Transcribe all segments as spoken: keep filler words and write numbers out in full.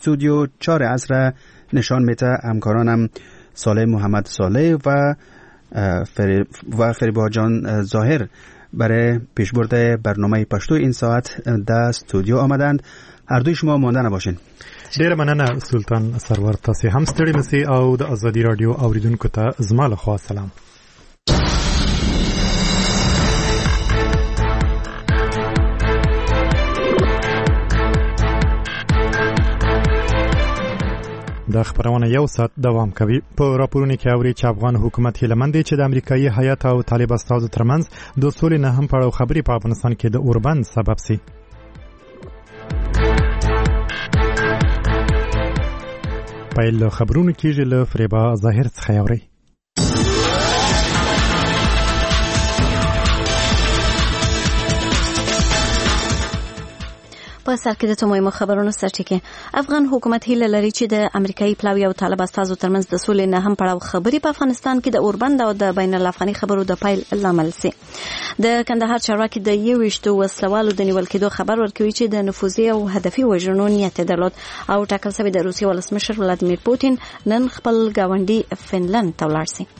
استودیو چهار عصر نشان میده. همکارانم صالح محمد صالح و فری و فریبا جان ظاهر برای پیشبرد برنامه پښتو این ساعت د استودیو آمدند. هر دوی شما مانده نباشین. ډیره مننه سلطان سرور، تاسو هم ستړي مسي او د ازادي رادیو اوریدونکو ته زما له خوا سلام. د خبرونه یو ساعت دوام کوي. په راپورونو کې اوري چې افغان حکومت هیله مند دی چې د امریکایي هیات او طالب استازو ترمنځ د سولې نه هم پړاو خبري په افغانستان کې د اوربند سبب سي. پایل خبرونه کېږي له فریبا ظاهر څخه اوري. په سر کې د تمویمو خبرونو سرټکی. افغان حکومت هیله لري چې د امریکایي پلاوی او طالب استازو ترمنځ د سولې نه هم پړاو خبري په افغانستان کې د اوربند او د بین الافغاني خبرو د پایل لامل سي. د کندهار چارواکي د یوویشتو وسلوالو د نیول کېدو خبر ورکوي چې د نفوذي او هدفي وژنو نیت درلود او ټاکل شوی د روسیې ولسمشر ولادیمیر پوتین نن خپل گاونډي فنلند ته ولاړ سي.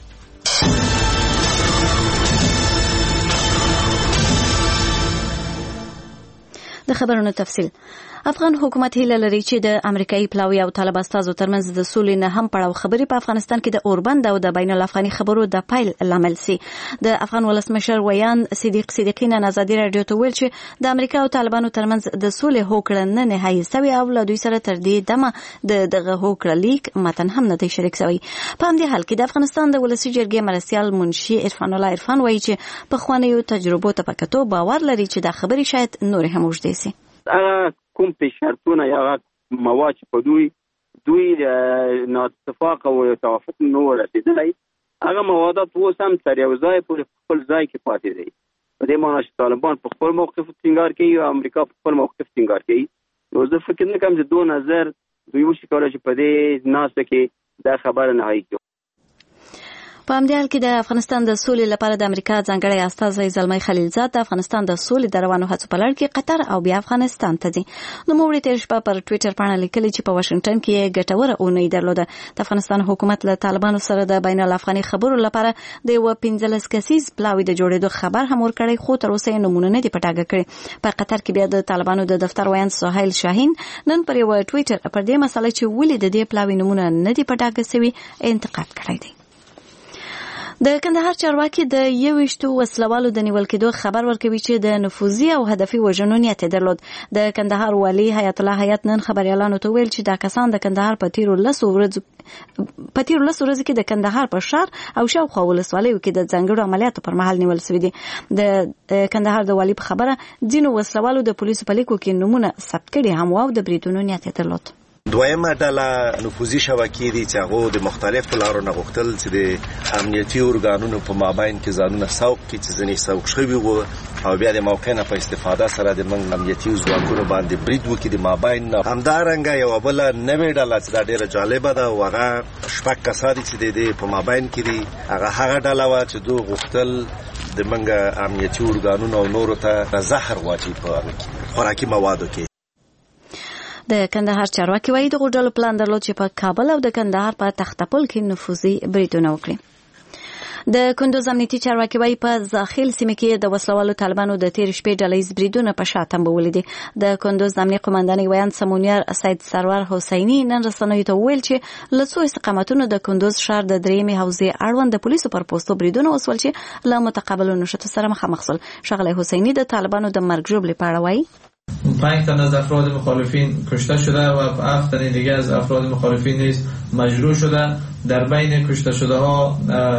د خبرونو تفصیل. افغان حکومت هیله لري چې د امریکایي پلاوی او طالب استازو ترمنځ د سولې نه هم پړاو خبري په افغانستان کې د اوربند او د بین الافغاني خبرو د پایل لامل سي. د افغان ولسمشر ویان صدیق صدیقی نن ازادي رادیو ته ویل چې د امریکا او طالبانو ترمنځ د سولې هوکړه نه نهایي سوي او له دوی سره تر دې دمه د دغه هوکړه لیک متن هم نه دی شریک شوی. په همدې حال کې د افغانستان د ولسي جرګې مرستیال منشي عرفان الله عرفان وایي چې په خوانیو تجربو ته پکتو باور لري چې دا خبري شاید نور هم وجدي سي. هغه کوم په شرطونه یا مواد په دوی دوی نه اتفاق او توافق نه ورسېدلی، هغه موادات اوس هم تر یو ځای پورې خپل ځای کې پاتې دي. په دې معنی چې طالبان په خپل موقف ټینګار کوي او امریکا په خپل موقف ټینګار کوي. نو زه فکر نه کوم چې دوه نظر دوی وشي کولای چې په دې ناسته کې دا خبره نه هایي. په همدې حال کې د افغانستان د سولې لپاره د امریکا ځانګړی استازی زلمی خلیلزاد د افغانستان د سولې د روانو هڅو په لړ کې قطر او بیا افغانستان ته ځي. نو موږ تیر شپه پر ټوئیټر باندې لیکلي چې په واشنگټن کې ګټوره اونۍ درلوده. د افغانستان حکومت له طالبانو سره د بین الافغاني خبرو لپاره د یو پنځلس کسیز پلاوی د جوړېدو خبر هم ورکړی، خو تر اوسه نمونه نه دی پټاګه کړی. په قطر کې بیا د طالبانو د دفتر ویان سهیل شاهین نن پر یو ټوئیټر پر دې مسله چې ولې د دې پلاوی نمونه نه دی پټاګه شوی انتقاد کړی دی. د کندهار چارواکي د یوویشتو وسلوالو د نیول کېدو خبر ورکوي چې د نفوذي او هدفي وژنو نیت درلود. د کندهار والي حیات الله حیات نن خبريالانو ته ویل چې دا کسان د کندهار په تیرو لسو ورځو په تیرو لسو ورځو کې د کندهار په شهر او شاوخوا ولسوالیو کې د ځانګړو عملیاتو پر مهال نیول شوي دي. د کندهار د والي په خبره ځینو وسلوالو د پولیسو په لیکو کې نمونه ثبت کړي هم او د بریدونو نیت درلود. دویمه ډله نفوذي شبکې دي چې هغه د مختلفو لارو نه غوښتل چې د امنیتي ارګانونو په مابین کې ځانونه سوق کړي چې ځینې سوق شوي وو او بیا د موقع نه په استفاده سره د موږ امنیتي ځواکونو باندې برید وکړي د مابین نه. همدارنګه یوه بله نوې ډله چې دا ډېره جالبه ده او هغه شپږ کسان دي چې د دې په مابین کې دي. هغه هغه ډله وه چې دوی غوښتل د موږ امنیتي ارګانونو او نورو ته زهر واچوي په خوراکي موادو کې. د کندهار چارواکي وایي د غوډلو پلان درلود چې په کابل او د کندهار په تختپل کې نفوذي بریدونه وکړي. د کندوز امنیتي چارواکي وایي په زاخیل سیمه کې د وسلوالو طالبانو د تیر شپې ډلهیز بریدونه په شا تنبولي دي. د کندوز امنیتي قومندانۍ ویان سمونیار سید سرور حسیني نن رسنیو ته ویل چې له څو استقامتونو د کندوز ښار د درېیمې حوزې اړوند د پولیسو پر پوستو بریدونه وسول چې له متقابلو نشتو سره مخامخ شول. ښاغلی حسیني د طالبانو د مرګ ژوبلې په اړه وایي پنج تن از افراد مخالفین کشته شده و هفت تن دیگه از افراد مخالفین نیز مجروح شده. در بین کشته شده ها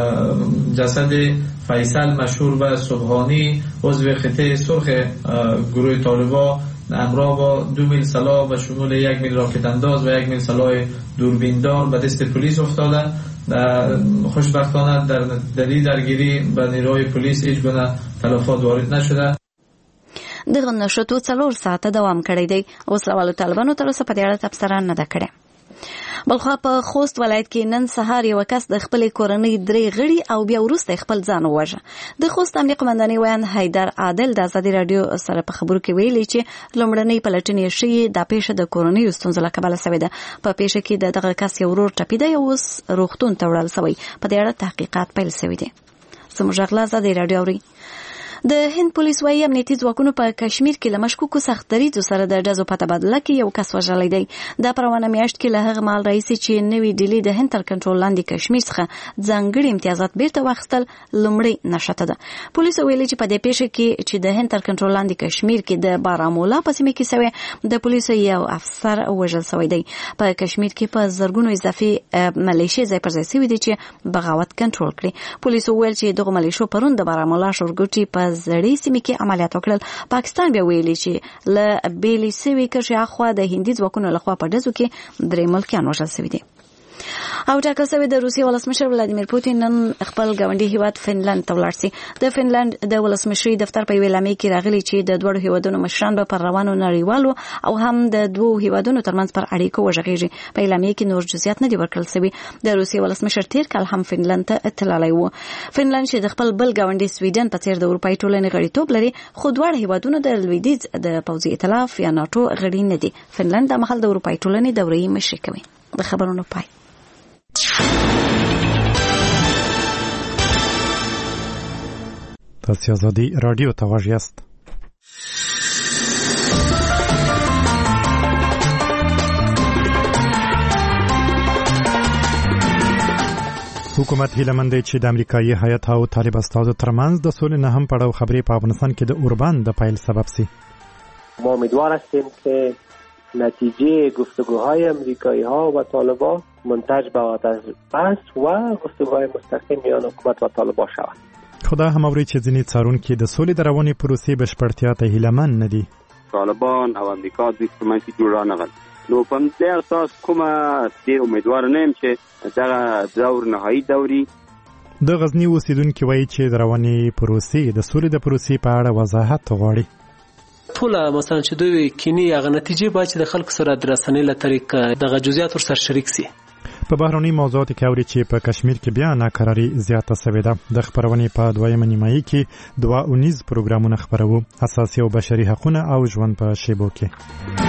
جسد فیصل مشهور و صبحانی عضو خطه سرخ گروه طالبا همراه با دو میل سلاح و شمول یک میل راکت انداز و یک میل سلاح دوربیندار به دست پلیس افتاده. خوشبختانه در دلیل درگیری به نیروی پلیس هیچ گونه تلفات وارد نشده. دغه نشټو څلور ساعته دوام کړی دی. وسلوالو طالبانو تر اوسه په دې اړه تبصره نه ده کړې. بلخوا په خوست ولایت کې نن سهار یو کس د خپل کورنۍ درې غړي او بیا وروسته خپل ځان وواژه. د خوست امنیه قومندانۍ ویان حیدر عادل د ازادي رادیو سره په خبرو کې ویلي چې لومړنۍ پلټنې شوې د پیښه د کورنۍ ستونزو له کبله شوې ده. په پیښه کې د دغه کس یو ورور ټپي دی او اوس روغتون ته وړل شوی. په دې اړه تحقیقات پیل شوي دي. زموږ غلا ازادي رادیو اوري. د هند پولیس وايي امنیتي ځواکونو په کشمیر کې له مشکوکو سخت دریځو سره د ډزو په تبادله کې یو کس وژلی دی. دا پروانه میاشت کې له هغه مهال راهیسې چې نوې ډیلي د هند تر کنټرول لاندې کشمیر څخه ځانګړي امتیازات بیرته واخیستل لومړی نښته ده. پولیسو ویلي چې په دې پیښه کې چې د هند تر کنټرول لاندې کشمیر کې د بارامولا په سیمه کې شوی د پولیسو یو افسر وژل شوی دی. په کشمیر کې په زرګونو اضافي ملیشې ځای پر ځای شوي دي چې بغاوت کنټرول کړي. پولیسو ویل چې دغه ملیشو پرون د بارامولا شورګوټي په زړې سیمه کې عملیات وکړل. پاکستان بیا ویلي چې له بیلې سوي کرښې اخوا د هندي ځواکونو لخوا په ډزو کې درې ملکیان وژل شوي دي. او ټاکل شوی د روسیې ولسمشر ولادیمیر پوتین نن خپل ګاونډي هیواد فنلند ته ولاړ سي. د فنلند د ولسمشري دفتر په اعلامیه کې راغلي چې د دوه هیوادونو مشران به پر روانو نړیوالو او هم د دوه هیوادونو ترمنځ پر اړیکو وژغېږي. په اعلامیه کې نور جزئیات نه دي ورکړل شوي. د روسیې ولسمشر تیر کال هم فنلند ته تللی و. فنلند چې د خپل بل ګاونډي سویډن په څیر د اروپایي ټولنې غړیتوب لري، خو دواړه هیوادونه د لویدیځ د پوځي ائتلاف یا ناټو غړي نه دي. فنلند د مهال د اروپایي ټولنې دورې مشري کوي. د خبرونو پای. تاسو ازادي رادیو ته غوږ یاست. حکومت هیله مند دی چې د امریکایي هیات او طالب استازو ترمنځ د سولې نه هم پړاو خبرې په افغانستان کې د اوربان د پایل سبب شي. ما امیدوار هستیم که نتیجه گفتگوهای امریکایی ها و طالبان منتج به آتش بس و گفتگوهای مستقیم میان حکومت و طالبان شود. خدا هم اوري چې ځینې څارونکي د سولې د روانې پروسې بشپړتیا ته هیلهمن نه دي. طالبان او امریکا د سیمه جوړ رانغل. نو په دې اساس کومه ډېر امیدوار نه یم چې دا دور نهایی دوري. د غزنی اوسیدونکو وایي چې د روانې پروسې د سولې د پروسې په اړه وضاحت غواړي. ټول مثلا چې دوی کینی هغه نتیجې باید د خلکو سره د رسنۍ له طریقه د جزئیات ور سره شریک سي. په بهرني موضوعاتو کې اوري چې په کشمیر کې بیا ناکراری زیاته شوې ده. د خبرونې په دویمه نیمایي کې دوه اونیز پروګرامونه خبرو، اساسي او بشري حقوقونه او ژوند په شیبو کې.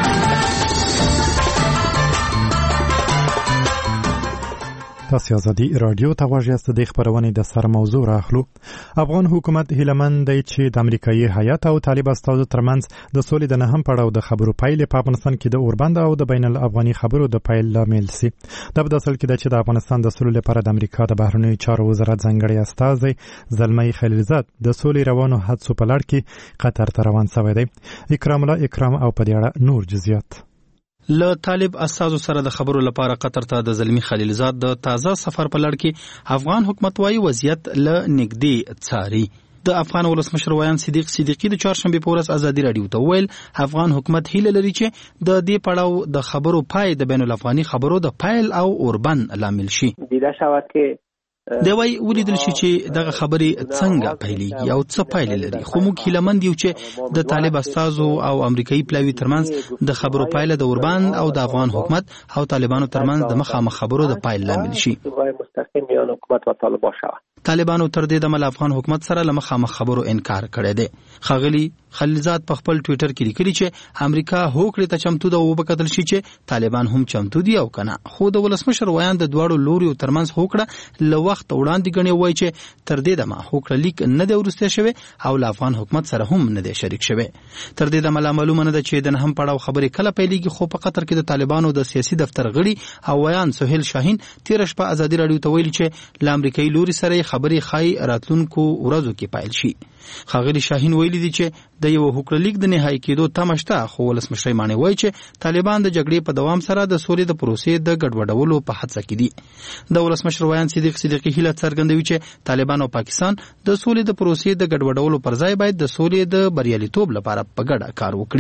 تاسو ازادي رادیو ته غوږ یاست. د خبرونې د سر موضوع راخلو. افغان حکومت هیلمن دی چې د امریکایي هیات او طالب استازو ترمنځ د سولې د نه هم پړاو د خبرو پایلې په افغانستان کې د اوربند او د بین الافغاني خبرو د پایل لامل سي. دا په اصل کې د چې د افغانستان د سولې لپاره د امریکا د بهرنیو چارو وزارت ځانګړی استازی زلمی خلیلزاد د سولې روانو حادثو په لړ کې قطر ته روان شوی دی. اکرام الله اکرام او په دې اړه نور جزئیات. له طالب استازو سره د خبرو لپاره قطر ته د زلمی خلیلزاد د تازه سفر په لړ کې افغان حکومت وايي وضعیت له نږدې څاري. د افغان ولسمشر ویان صدیق صدیقی د چهارشنبه په ورځ ازادي رادیو ته ویل افغان حکومت هیله لري چې د دې پړاو د خبرو پای د بین الافغاني خبرو د پایل او اوربن لامل شي. دیده شود که دی وای ولیدل شي چې دغه خبرې څنګه پیلېږي او څه پایلې لري. خو موږ هیلهمند یو چې د طالب استازو او امریکایي پلاوي ترمنځ د خبرو پایله د اوربان او د افغان حکومت او طالبانو ترمنځ د مخامخ خبرو د پایل لامل شي. مستقیم میان حکومت و طالبان شود. طالبانو تر دې د مل افغان حکومت سره له مخامخ خبرو انکار کړی دی. خغلی خلیلزاد په خپل ټوئیټر کې لیکلي چې امریکا هوکړې ته چمتو ده او وبکتل شي چې طالبان هم چمتو دي او کنه. خو د ولسمشر ویان د دواړو لوريو ترمنځ هوکړه له وخت وړاندې غني وای چې تر دې دمه هوکړه لیک نه دی ورسته شوی او له افغان حکومت سره هم نه دی شریک شوی. تر دې دمه معلومه نه ده چې د نه هم پړاو خبرې کله پیلېږي. خو په قطر کې د طالبانو د سیاسي دفتر غړي او ویان سهیل شاهین تیر شپه ازادي رادیو ته ویلي چې ل امریکایي لوري سره خبرې خای راتلونکو ورځو کې پایل شي. خاغلی شاهین ویلي دي چې د یو هوکړه لیک د نهایی کېدو تمه شته. خو ولسمشر مانی وایي چې طالبان د جګړې په دوام سره د سولې د پروسې د ګډوډولو په هڅه کې دي. د ولسمشر ویان صدیق صدیقی هیله څرګندوي چې طالبان او پاکستان د سولې د پروسې د ګډوډولو پر ځای باید د سولې د بریالیتوب لپاره په ګډه کار وکړي.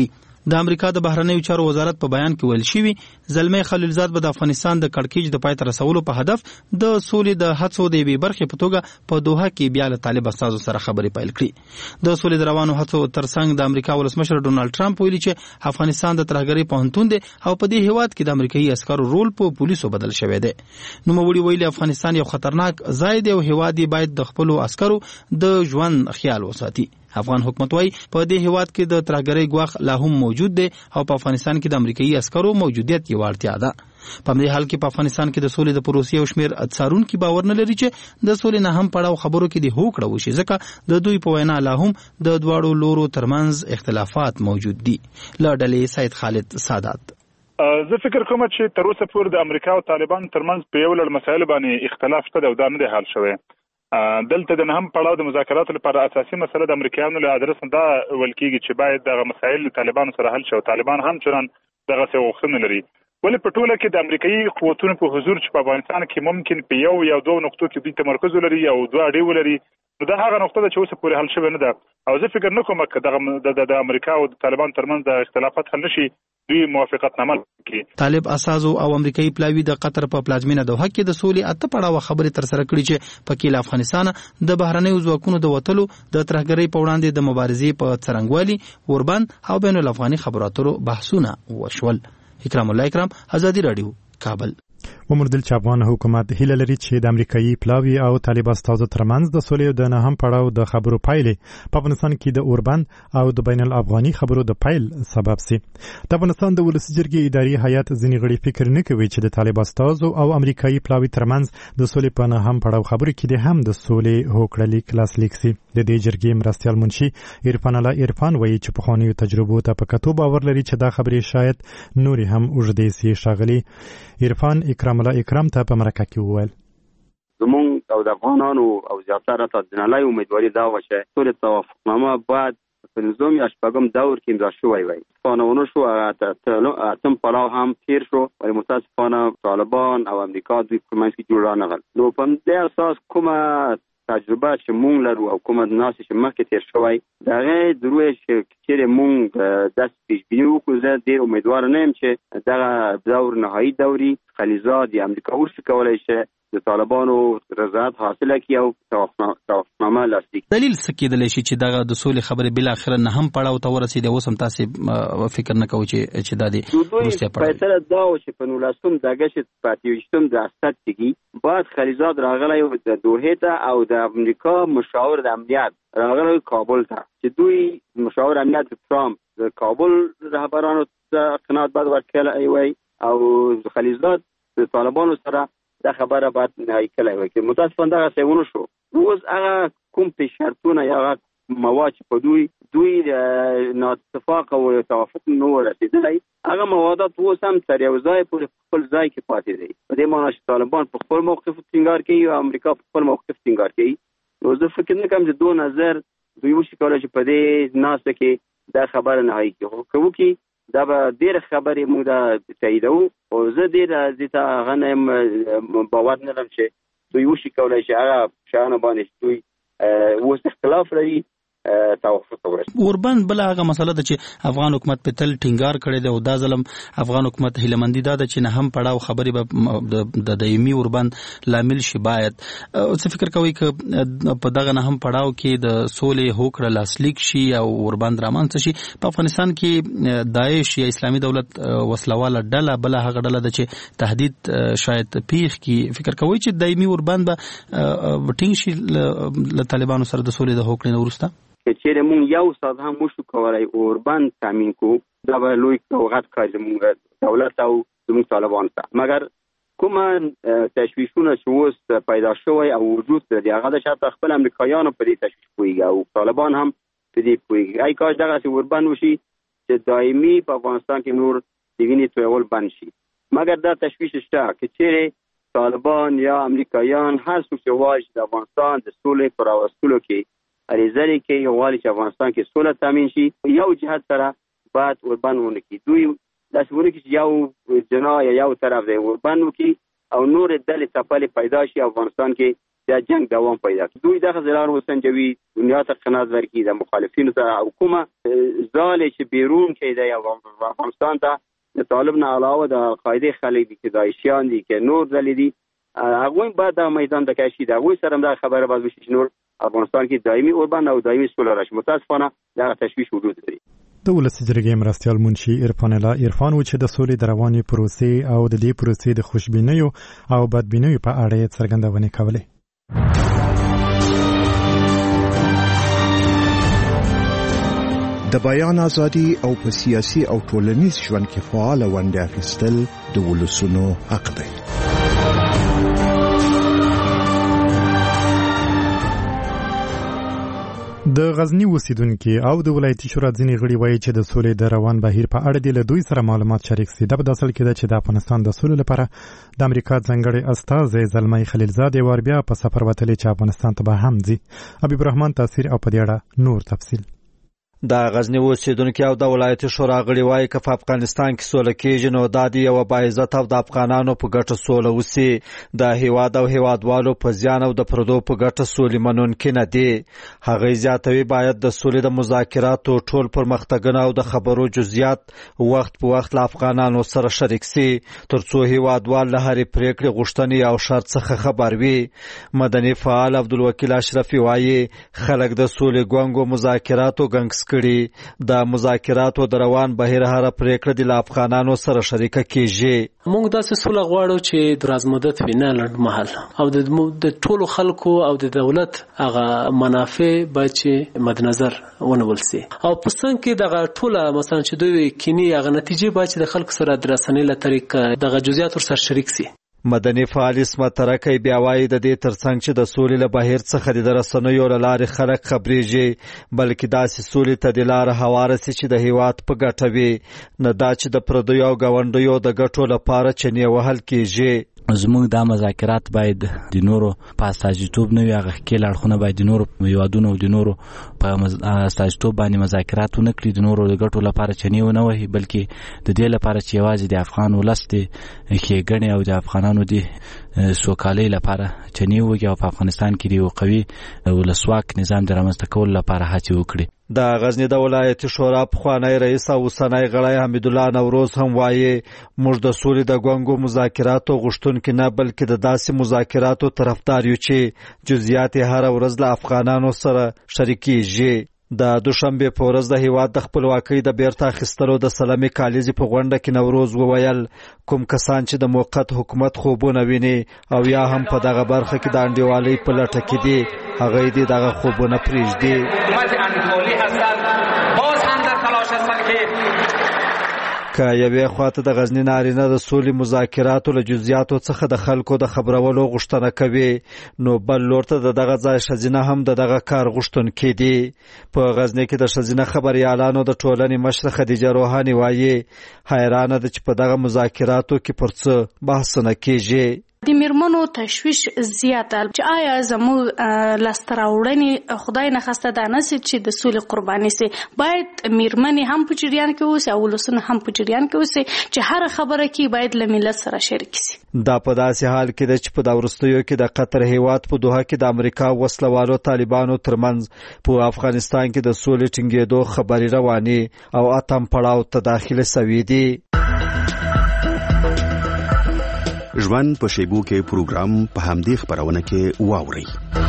د امریکا د بهرنیو چارو وزارت په بیان کې ویل شوی زلمی خلیلزاد به د افغانستان د کړکېچ د پای ته رسولو په هدف د سولې د هڅو د یوې برخې په توګه په دوحه کې بیا له طالب استازو سره خبرې پیل کړې. د سولې د روانو هڅو ترڅنګ د امریکا ولسمشر ډونالد ټرمپ ویلي چې افغانستان د ترهګرۍ پوهنتون دی او په دې هیواد کې د امریکایي عسکرو رول په پولیسو بدل شوی دی. نوموړي ویلي افغانستان یو خطرناک ځای دی او هیواد یې باید د خپلو عسکرو د ژوند خیال وساتي. افغان حکومت وايي په دې هیواد کې د ترهګرۍ ګواښ لا هم موجود دی او په افغانستان کې د امریکایي عسکرو موجودیت یو اړتیا ده. په دې حال کې په افغانستان کې د سولې د پروسې او شمیر څارونکي باور نه لري چې د سولې نه هم پړاو خبرو کې د هوکړه وشي ځکه د دوی په وینا لا هم د دواړو لورو ترمنځ اختلافات موجود دي. له ډلې سید خالد سادات: زه فکر کوم چې تر اوسه پورې د امریکا او طالبان ترمنځ په یو لړ مسایل باندې اختلاف شته او دا نه دی حل شوی. دلته د نهم پړاو د مذاکراتو لپاره اساسي مسله د امریکایانو له ادرس دا ویل کېږي چې باید دغه مسایل طالبانو سره حل شي. طالبان هم چران دغه څه غوښتنه لري، ولې په ټوله کې د امریکایي قوتونو په حضور چې په افغانستان کې ممکن په یو یا دوه نقطو کې دوی تمرکز ولري او دوه اړې ولري، نو دا هغه نقطه ده چې اوس پورې حل شوی نه ده. او زه فکر نه کوم چې دغه د امریکا او د طالبان ترمنځ د اختلافات حل نشي دوی موافقتنامه کوي. طالب اساسو او امریکایي پلاوی د قطر په پلازمینه دوحه کې د سولې اته پړاو خبرې تر سره کړې چې پکې له افغانستان د بهرنیو ځواکونو د وټلو د ترهګرۍ په وړاندې د مبارزې په څرنګوالي اوربند او بین الافغاني خبرو اترو بحثونه وشول. اکرام الله اکرام، آزادی رادیو، کابل. ومردل چې افغان حکومت هیله لري چې د امریکایي پلاوی او طالب استازو ترمنځ د سولې د نه هم پړاو د خبرو پایلې په افغانستان کې د اوربند او د بین الافغاني خبرو د پایل سبب سي. د افغانستان د ولسي جرګې اداري هیئت ځینې غړي فکر نه کوي چې د طالب استازو او امریکایي پلاوی ترمنځ د سولې په نه هم پړاو خبرو کې د هم د سولې هوکړه لیک لاسلیک سي. د دې جرګې مرستیال منشي عرفان الله عرفان وایي چې پخوانیو تجربو ته په کتو باور لري چې دا خبرې شاید نورې هم اوږدې سي. ښاغلي عرفان اکرام الله اکرام ته په مرکه کې وویل: زمونږ او د افغانانو او زیاتره تدنالای امیدواري دا وه چې سولې توافقنامه باید په نظام یا شپږم دور کې امضا شوی وای. قانون شو اتم پړاو هم تیر شو، ولی متاسفانه طالبان او امریکا دوی په منځ کې جوړ رانغل. نو په دې اساس کومه تجربه چې مونږ لرو او کومه ناسې چې مخکې تیر شوی د هغې دروی چې چیرې مونږ داسې پیشبیني وکړو، زه ډېر امیدواره نه یم چې دغه دور نهایي دوري خلیزات یا امریکا وشي کولی چې د طالبانو رضایت حاصله کړي او توافقنامه لاسلیک. دلیل څه کېدلی شي چې دغه د سولې خبرې بالاخره نه هم پړاو ته ورسېدې؟ اوس هم تاسې فکر نه کوئ چې دا د وروستی پړاو فیصله دا و چې په نولسم د اګست په اته ویشتم د اسد کې باید خلیزات راغلی و د دوحې ته او د امریکا مشاور د امنیت راغلی کابل ته چې دوی مشاور امنیت ترامپ د کابل رهبرانو ته قناعت باید ورکړی وای او خلیزات د طالبانو سره دا خبره باید نهایی کلی وای چې متاسفانه دغه څه ونه شو. اوس هغه کوم پیش شرطونه یا هغه مواد چې په دوی دوی ناتفاق او توافق نه ورسېدلی، هغه موادات اوس هم تر یو ځای پورې خپل ځای کې پاتې دی. په دې معنی چې طالبان په خپل موقف ټینګار کوي او امریکا په خپل موقف ټینګار کوي. نو زه فکر نه کوم چې دو نظر دوی وشي کولی چې په دې ناسته کې دا خبره نهایی کړي. خو که وکړي دا به ډېرې خبرې موږ دا تاییدوو او زه ډېر دې ته هغه نه یم باور نه لرم چې دوی وشي کولی چې هغه شیانو باندې چې دوی اوس اختلاف لري توافق ورسي. اوربند بل هغه مسله ده چې افغان حکومت په تل ټینګار کړی دی او دا ځلم افغان حکومت هیلهمندي دا ده چې نه هم پړاو خبرې به د دایمي اوربند لامل شي. باید څه فکر کوئ که په دغه نه هم پړاو کې د سولې هوکړه لاسلیک شي او اوربند رامنځته شي؟ په افغانستان کې داعش یا اسلامي دولت وسلواله ډله بله هغه ډله ده چې تهدید شاید پیښ کړي، فکر کوئ چې دایمي اوربند به ټینګ شي له طالبانو سره د سولې د هوکړې نه وروسته؟ که چیرې مونږ یو ساعت هم وشو کولی اوربند تامین کړو، دا به لوی او غټ کار زموږ دولت او زموږ طالبانو ته. مګر کومه تشویشونه چې اوس پیدا شوی او وجود لري هغه د شاته خپل امریکایانو په دې تشویش پوهېږي او طالبان هم په دې پوهېږي. ای کاش دغسې اوربند وشي چې دایمي په افغانستان کې نور د وینې تویول بند شي. مګر دا تشویش شته که چیرې طالبان یا امریکایان هر څوک چې غواړي چې د افغانستان د سولې په راوستلو کې اړیزري کې غواړي چې افغانستان کې سوله تامین شي، یو جهت سره باید اوربند ونه کړي. دوی داسې ونه کړي چې یو جنا یا یو طرف دی اوربند وکړي او نورې ډلې څپلې پیدا شي افغانستان کې دا جنگ دوام پیدا کړي. دوی دغه ځلان وسنجوي، دنیا ته قناعت ورکړي، د مخالفینو ته حکومت ځاله چې بیرون کې دی افغانستان ته د طالب نه علاوه د قاعده خلک دي چې داعشیان دي چې نور ځلې دي، هغه بعد د میدان د کشي د هغه سره د خبره باز وشي چې نور افغانستان کې دایمي اوربان او دایمي سوله راشي. متاسفانه دا تشویش وجود لري. د ولسي جرګې مرستیال منشي عرفان الله عرفان و چې د سولې د روانې پروسې او د دې پروسې د خوشبینیو او بدبینیو په اړه یې څرګندونې کولې. د بیان ازادي او په سیاسي او ټولنیز ژوند کې فعال ونډه اخیستل د ولسونو حق دی. د غزنی اوسیدونکو او د ولایتي شورا ځینې غړي وایي چې د سولې د روان بهیر په اړه د دوی سره معلومات شریک سي. دا په اصل کې ده چې د افغانستان د سولې لپاره د امریکا ځانګړي استازی زلمی خلیلزاد ور بیا په سفر وتلی چې افغانستان ته به هم ځي. حبیب الرحمن تاثیر او په دې اړه نور تفصیل. د غزنی اوسیدونکو او د ولایتي شورا غړي وایي چې په افغانستان کې سوله کېږي نو د دې یو باعزت او د افغانانو په ګټه سوله وسی. د هیواد او هیوادوالو په ځان او د پردو په ګټه سولې منونکي نه دي. هغه زیاتوي باید د سولې د مذاکراتو ټول پرمختګونه او د خبرو جزئیات وخت په وخت له افغانانو سره شریک سي ترڅو هیوادوال له هرې پریکړې غوښتنې او شرط څخه خبر وي. مدني فعال عبدالوکیل اشرفي وایي خلک د سولې ګونګو مذاکراتو ګنګس کړي. د مذاکراتو د روان بهیر هر پریکړه د افغانانو سره شریکه کیږي. موږ داسې سوله غواړو چې دراز مدت وي، نه لنډ مهال، او د ټولو خلکو او د دولت هغه منافع باید چې مد نظر ونیول سي. او په څنګ کې دغه ټوله مثلا چې دوی کینی هغه نتیجې باید چې د خلکو سره د رسنۍ له طریقه دغه جزئیات ورسره شریک سي. مدني فعال اسمت ترکی بیا وایي د دې ترڅنګ چې د سولې له بهیر څخه د رسنیو له لارې خلک خبرېږي بلکې داسې سولې ته د لاره هواره سي چې د هیواد په ګټه وي، نه دا چې د پردیو او ګاونډیو د ګټو لپاره چنې وهل کېږي. زموږ دا مذاکرات باید د نورو په استازیتوب نه وي، هغه ښکېل اړخونه باید د نورو هیوادونو او د نورو په استازیتوب باندې مذاکرات ونه کړي، د نورو د ګټو لپاره چنې ونه وهي، بلکې د دې لپاره چې یوازې د افغان ولس د ښېګڼې او د افغانانو د سوکالۍ لپاره چنې وږي او په افغانستان کې د یو قوي ولسواک نظام د رامنځته کولو لپاره هڅې وکړي. د غزنی د ولایتي شورا پخوانی رئیس او اوسنی غړی حمیدالله نوروز هم وایي موږ د سولې د ګونګو مذاکراتو غوښتونکي نه بلکې د داسې مذاکراتو طرفدار یو چې جزئیات یې هره ورځ له افغانانو سره شریکېږي. د دوشنبې په ورځ د هیواد د خپلواکۍ د بیرته اخیستلو د سلامي کالیزې په غونډه کې نوروز وویل کوم کسان چې د موقت حکومت خوبونه ویني او یا هم په دغه برخه کې د انډیوالۍ په لټه کې دي هغه دې دغه خوبونه پرېږدي. که یوې خواته د غزنی نارینه د سولې مذاکراتو له جزئیاتو څخه د خلکو د خبرولو غوښتنه کوي نو بل لور ته د دغه ځای ښځینه هم د دغه کار غوښتونکي دي. په غزنی کې د ښځینه خبریالانو د ټولنې مشره خدیجه روحاني وایي حیرانه ده چې په دغه مذاکراتو کې پر څه بحثونه کېږي. د میرمنو تشویش زیاته چې آیا زموږ لاسته راوړنې خدای نخواسته دا نه سي چې د سولې قرباني سي، باید میرمنې هم په جریان کې اوسي او ولسونه هم په جریان کې اوسي چې هر خبره کې باید له ملت سره شریک سي. دا په داسې حال کې ده چې په دا وروستیو کې د قطر هیواد په دوحه کې د امریکا وسلوالو طالبانو ترمنځ په افغانستان کې د سولې ټینګېدو خبرې روانې او اتم پړاو ته داخله سوي دي. ژوند په شیبو کې پروګرام په همدې خبرونه کې واوري.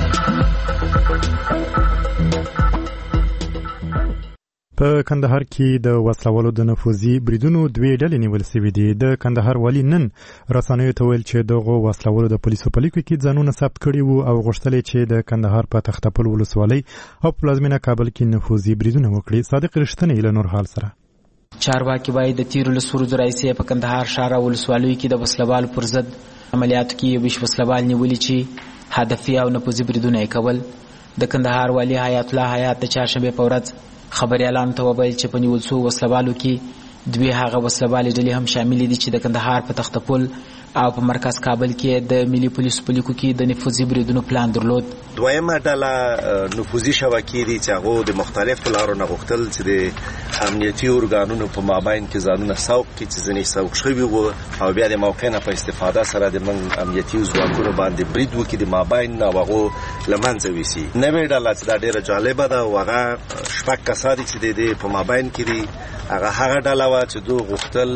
په کندهار کې د وسلوالو د نفوذي بریدونو دوی ډلې نیول شوې دي. د کندهار والي نن رسنیو ته ویل چې دغه وسلوالو د پولیسو په لیکو کې ځانونه ثبت کړي وو او غوښتل چې د کندهار په تختپل ولسوالۍ او پلازمینه کابل کې نفوذي بریدونه وکړي. صادق رښتینی له نور حال سره چارواکي باید د تیرو لسورو رئیسې په کندهار ښار او ولسوالیو کې د وسلوالو پر ضد عملیاتو کې یو بېش وسلوال نیولي چې هدفي او نفوذي بریدونه یې کول. د کندهار والي حیات الله حیات د چهارشنبې په ورځ خبریالانو ته وویل چې په نیول شوو وسلوالو کې دوی هغه وسلوالې ډلې هم شاملې دي چې د کندهار په تختپل او په مرکز کابل کې د ملي پولیس په لیکو کې د نفوذي بریدونو پلان درلود. دویمه ډله نفوذي شبکې دي چې هغه د مختلفو لارو نه غوښتل چې د امنیتي ارګانونو په مابین کې ځانونه سوق کړي چې ځینې سوق شوي وو او بیا د موقع نه په استفاده سره د من امنیتي ځواکونو باندې برید وکړي د مابین نه هغه له منځه ویسي. نوې ډله چې دا ډېره جالبه ده او هغه شپږ کسان دي چې د په مابین کې دي. هغه هغه ډله وه چې دوی غوښتل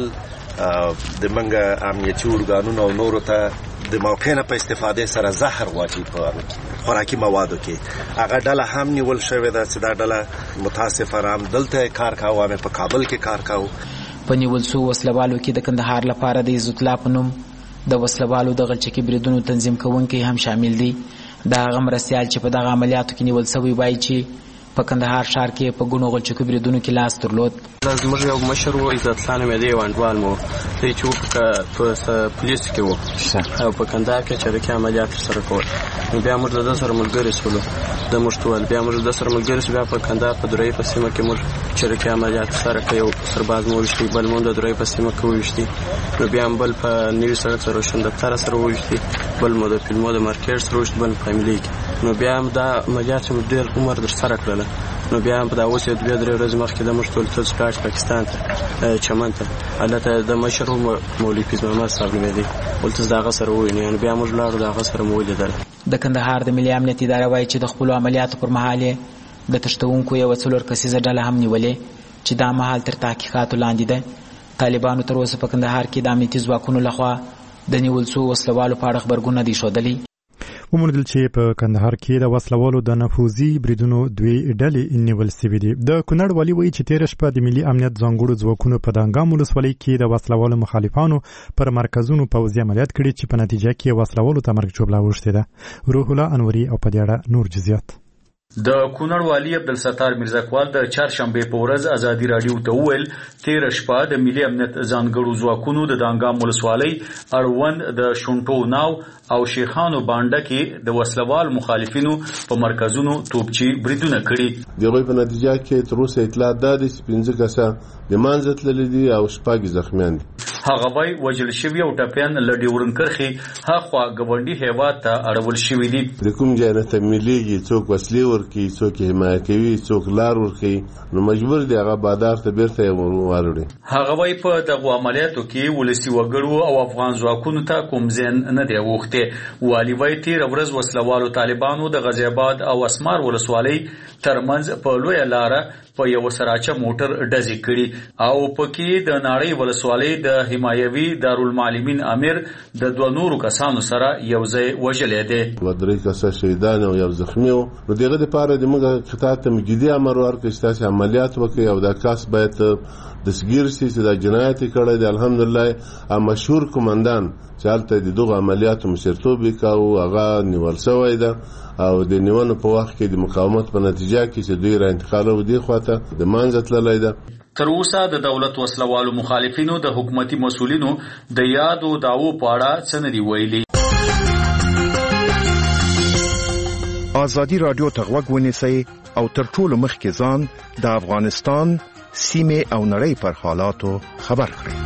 د منګه امنیتي ارګانونو او نورو ته د موقع نه په استفاده سره زهر واچي په خوراکي موادو کې. هغه ډله هم نیول شوې ده چې دا ډله متاسفانه هم دلته کار کاوه، هم په کابل کې کار کاوه. په نیول شو وسلوالو کې د کندهار لپاره د عزت الله په نوم د وسلوالو د غلچکي بریدونو تنظیم کوونکي هم شامل دي. دا هغه مرستیال چې په دغه عملیاتو کې نیول شوی وایي چې په کندهار ښار کې په ګونو غلچکو بریدونو کې لاس درلود. زموږ یو مشر و عزت الله نومېده، یو انډوال مو دی چې په پولیسو کې و او په کندهار کې چریکي عملیات ترسره کول. نو بیا موږ د ده سره ملګري شولو، د موږ ټول بیا موږ د ده سره ملګري شو. بیا په کندهار په درې په سیمه کې موږ چریکي عملیات ترسره کړ. یو سرباز مو وویشتي، بل مو د درې په سیمه کې وویشتي. نو بیا هم بل په نوي سړک سره روشن دفتر سره وویشتي، بل مو د فلمو د مارکیټ سره وویشتي، بل په فامیلي کې. نو بیا هم دا عملیات مو ډېر عمر ترسره کړله. نو بیا هم په دا اوس یو دوه درې ورځې مخکې د موږ ټول ټول سپلاټ پاکستان ته چمن ته هلته د مشر مولوي فیض محمد صاحب نومېدی، ولته د هغه سره وویني. نو بیا موږ لاړو، د هغه سره مو ولیدل. د کندهار د ملي امنیت اداره وایي چې د خپلو عملیاتو پر مهال یې د تښتونکو یوه څلور کسیزه ډله هم نیولې چې دا مهال تر تحقیقاتو لاندې ده. طالبانو تر اوسه په کندهار کې د امنیتي ځواکونو لخوا د نیول شوو وسلوالو په اړه خبرګون نه دي ښودلي. وموندل چې په کندهار کې د وسلوالو د نفوذي بریدونو دوی ډلې نیول سوي دي. د کونړ والي وایي چې تېره شپه د ملي امنیت ځانګړو ځواکونو په دانګام ولسوالۍ کې د وسلوالو مخالفانو پر مرکزونو پوځي عملیات کړي چې په نتیجه کې وسلوالو ته مرګ ژوبله اوښتې ده. روح الله انوري او په دې اړه نور جزئیات. د کونړ والي عبدالستار میرزاکوال د چهارشنبې په ورځ ازادي راډیو ته وویل تېره شپه د ملي امنیت ځانګړو ځواکونو د دانګام ولسوالۍ اړوند د شونټو ناو او شیخانو بانډه کې د وسلوال مخالفینو په مرکزونو توپچي بریدونه کړي. د هغوی په نتیجه کې تر اوسه اطلاعات دا دي چې پنځه کسه د منځه تللي دي او شپږ زخمیان دي. هغه وایي وژل شوي او ټپیان له ډیورن کرښې هاخوا ګاونډي هیواد ته اړول شوي دي. د کوم ځای نه تمویلېږي، څوک وسلې ورکوي، څوک حمایه کوي، څوک لار ورکوي، نو مجبور دي هغه بادار ته بیرته واروړي. هغه وایي په دغو عملیاتو کې ولسي وګړو او افغان ځواکونو ته کوم زیان نه دی اوښتی. والي وایي تېره ورځ وسلوالو طالبانو د غازي آباد او اسمار ولسوالۍ ترمنځ په لویه لاره په یو سراچه موټر ډزې کړي او پکې د ناړۍ ولسوالۍ د حمایوي دارالمعلمین امیر د دوه نورو کسانو سره یو ځای وژلی دی. دوه درې کسه شهیدان او یو زخمي و. نو د هغه دپاره زموږ قطاع ته مجدي امر ورکړی چې تاسې عملیات وکړئ او دا کس باید دستګیر شي چې دا جنایت یې کړی دی. الحمدلله مشهور قمندان چې هلته د دغو عملیاتو مشرتوب یې کاوه هغه نیول شوی ده او د نیونو په وخت کې د مقاومت په نتیجه کې چې دوی را انتقالو دې خواته د منځه تللی ده. تر اوسه د دولت وسلوالو مخالفینو د حکومتي مسؤلینو د یادو دعوو په اړه څه نه دي ویلي. ازادي راډیو ته غوږ ونیسئ او تر ټولو مخکې ځان د افغانستان سیمې او نړۍ پر حالاتو خبر کړئ.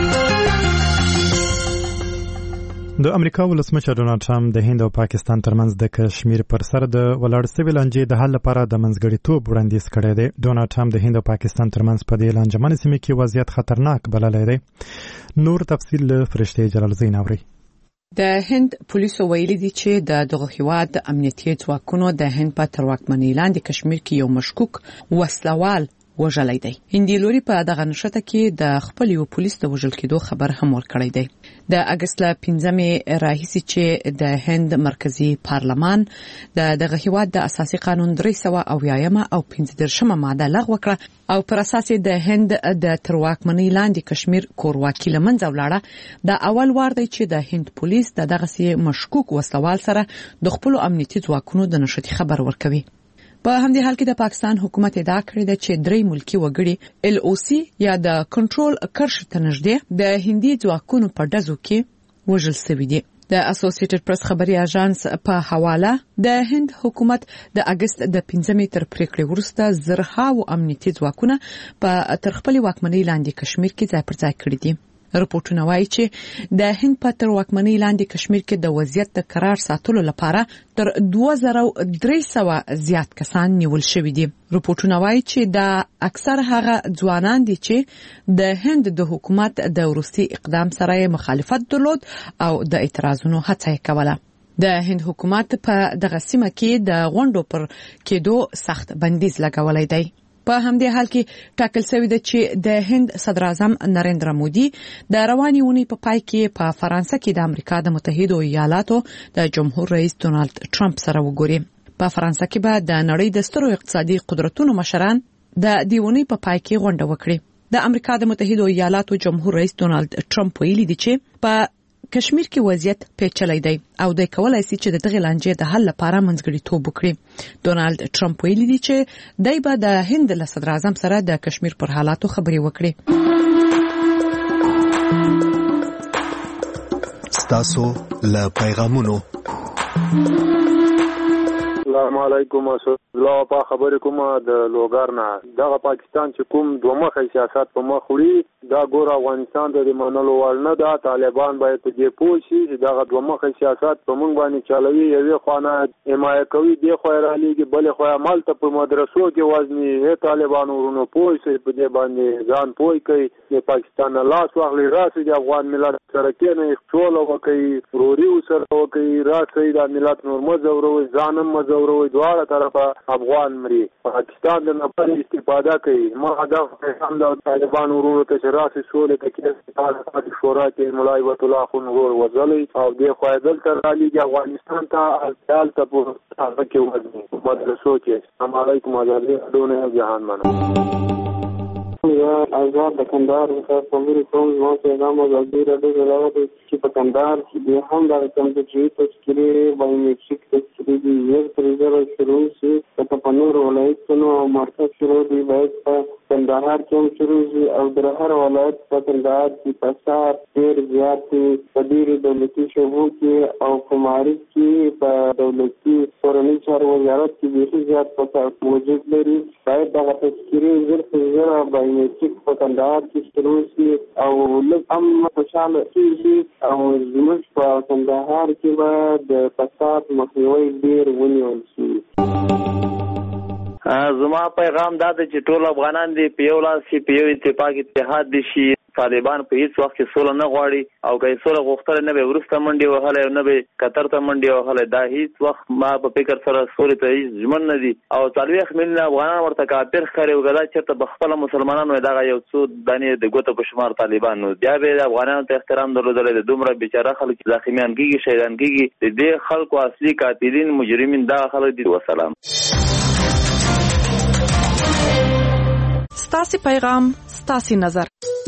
د امریکا ولسمشر ډونالد ټرمپ د هند او پاکستان ترمنځ د کشمیر پر سر د ولاړ سوي لانجې د حل لپاره د منځګړیتوب وړاندیز کړی دی. ډونالد ټرمپ د هند او پاکستان ترمنځ په دې لانجمنې سیمه کې وضعیت خطرناک بللی دی. نور تفصیل له فرشتې جلال زین اوري. د هند پولیسو ویلي دي چې د دغه هیواد د امنیتي ځواکونو د هند په تر واکمنۍ لاندې کشمیر کې یو مشکوک وسلوال وژلی دی. هندي لوري په دغه نښته کې د خپل یو پولیس د وژل کېدو خبر هم ورکړی دی. د اګست له پنځمې راهیسې چې د هند مرکزی پارلمان د دغه هیواد د اساسي قانون درې سوه اویایمه او پنځه دېرشمه ماده لغوه کړه او پر اساس د هند د تر واکمنۍ لاندې کشمیر کورواکي له منځه ولاړه. د اول وار دی چې د هند پولیس د دغسې مشکوک وسلوال سره د خپلو امنیتي ځواکونو د نښتې خبر ورکوي. په همدې حال کې د پاکستان حکومت ادعا کړې ده چې درې ملکی وګړي ال او سی یا د کنټرول کرښې ته نږدې د هندي ځواکونو په ډزو کې وژل شوي دي. د اسوسییټډ پریس خبري اژانس په حواله د هند حکومت د اګست د پنځمې تر پریکړې وروسته زرهاو امنیتي ځواکونه په تر خپل واکمنۍ لاندې کشمیر کې ځای پر ځای کړي دي. رپورټونه وایي چې د هند په تر واکمنۍ لاندې کشمیر کې د وضعیت د قرار ساتلو لپاره تر دوه زره درې سوه زیات کسان نیول شوي دي. رپورټونه وایي چې د اکثر هغه ځوانان دي چې د هند د حکومت د وروستي اقدام سره مخالفت درلود او د اعتراضونو هڅه یې کوله. د هند حکومت په دغه سیمه کې د غونډو پر کېدو سخت بندیز لګولی دی. په همدې حال کې ټاکل شوی دی چې د هند صدر اعظم نریندرا مودي د روانې اونۍ په پای کې په فرانسه کې د امریکا د متحده ایالاتو د جمهور رئیس ډونالد ټرمپ سره وګوري. په فرانسه کې به د نړۍ د سترو اقتصادي قدرتونو مشران د دې اونۍ په پای کې غونډه وکړي. د امریکا د متحده ایالاتو جمهور رئیس ډونالد ټرمپ ویلي دی چې په کشمیر کې وضعیت پیچلی دی او د کولای شي چې د دغه لانجې د حل لپاره منځګړیتوب وکړي. ډونالد ټرمپ ویلي دی چې دای به د هند له صدر اعظم سره د کشمیر پر حالاتو خبرې وکړي. ستاسو له پیغامونو السلام علیکم. الله په خبرې کومه د لوګار نه. دغه پاکستان چې کوم دوه مخه سیاست په مخ وړي دا ګور افغانستان ته د منلو وړ نه ده. طالبان باید په دې پوه شي چې دغه دوه مخه سیاست په موږ باندې چلوي. یوې خوا نه حمایه کوي دې خوا را لېږي بلې خوا عمل ته په مدرسو کې وزني. هې طالبان ورونو پوه شي په دې باندې ځان پوه کوي. د پاکستان نه لاس واخلي راسي د افغان ملت سره کېنه ټول وکړي وروري سره وکړي راسي د ملت نور مزوروي ځانم مزوروي دواړه طرفه افغان مري. پاکستان د نفر استفاده کوي. ما هدف هم د طالبان ورونو ته چې راسي سولې ته کې شورا کې مولای وت الله خو نور وزلي او د خوایدل تر علی افغانستان ته حال ته په هغه کې وځي مدرسو کې. السلام علیکم حضرت دونه جهان منو یا آزاد د کندهار څخه په مری کوم نو پیغام ازادي راډیو راوړي چې په کندهار کې به هم د کمپیوټري تشکیلي بایومټریک تشکیلي یو پروژه شروع شي. په پنور ولایتونو او مرکز شروع دی باید په کندهار کې شروع شي او د هر ولایت په کندهار کې فساد ډېر زیات په ډېر دولتي شعبو کې او په معارف کې په دولتي کورنۍ چارو وزارت کې ډېر زیات فساد موجود لري. باید دغه تشکیلي زر پروژه بایومټریک په کندهار کې شروع شي او لږ هم خوشاله کېږي او زموږ په کندهار کې به د فساد مخنیوی ډېر ونیول شي. زما پیغام دا دی چې ټول افغانان دي په یو لاس کې په یو اتفاق اتحاد دي شي. طالبان په هیڅ وخت کې سوله نه غواړي او که سوله غوښتل نه به ورسته منډي وهله او نه به قطر ته منډي وهله. دا هیڅ وخت ما په فکر سره سولې ته هیڅ ژمن نه دي او څلوېښت میلیونه افغانان ورته کافر ښکاري او دا چېرته به خپله مسلمانان وي دغه یو څو دانې د ګوته په شمار طالبان نو بیا به د افغانانو ته احترام درلودلی د دومره بیچاره خلک چې زخمیان کېږي شهیدان کېږي د دې خلکو اصلي قاتلین مجرمین دغه خلک دي. وسلام. ستاسو پیغام ستاسو نظر.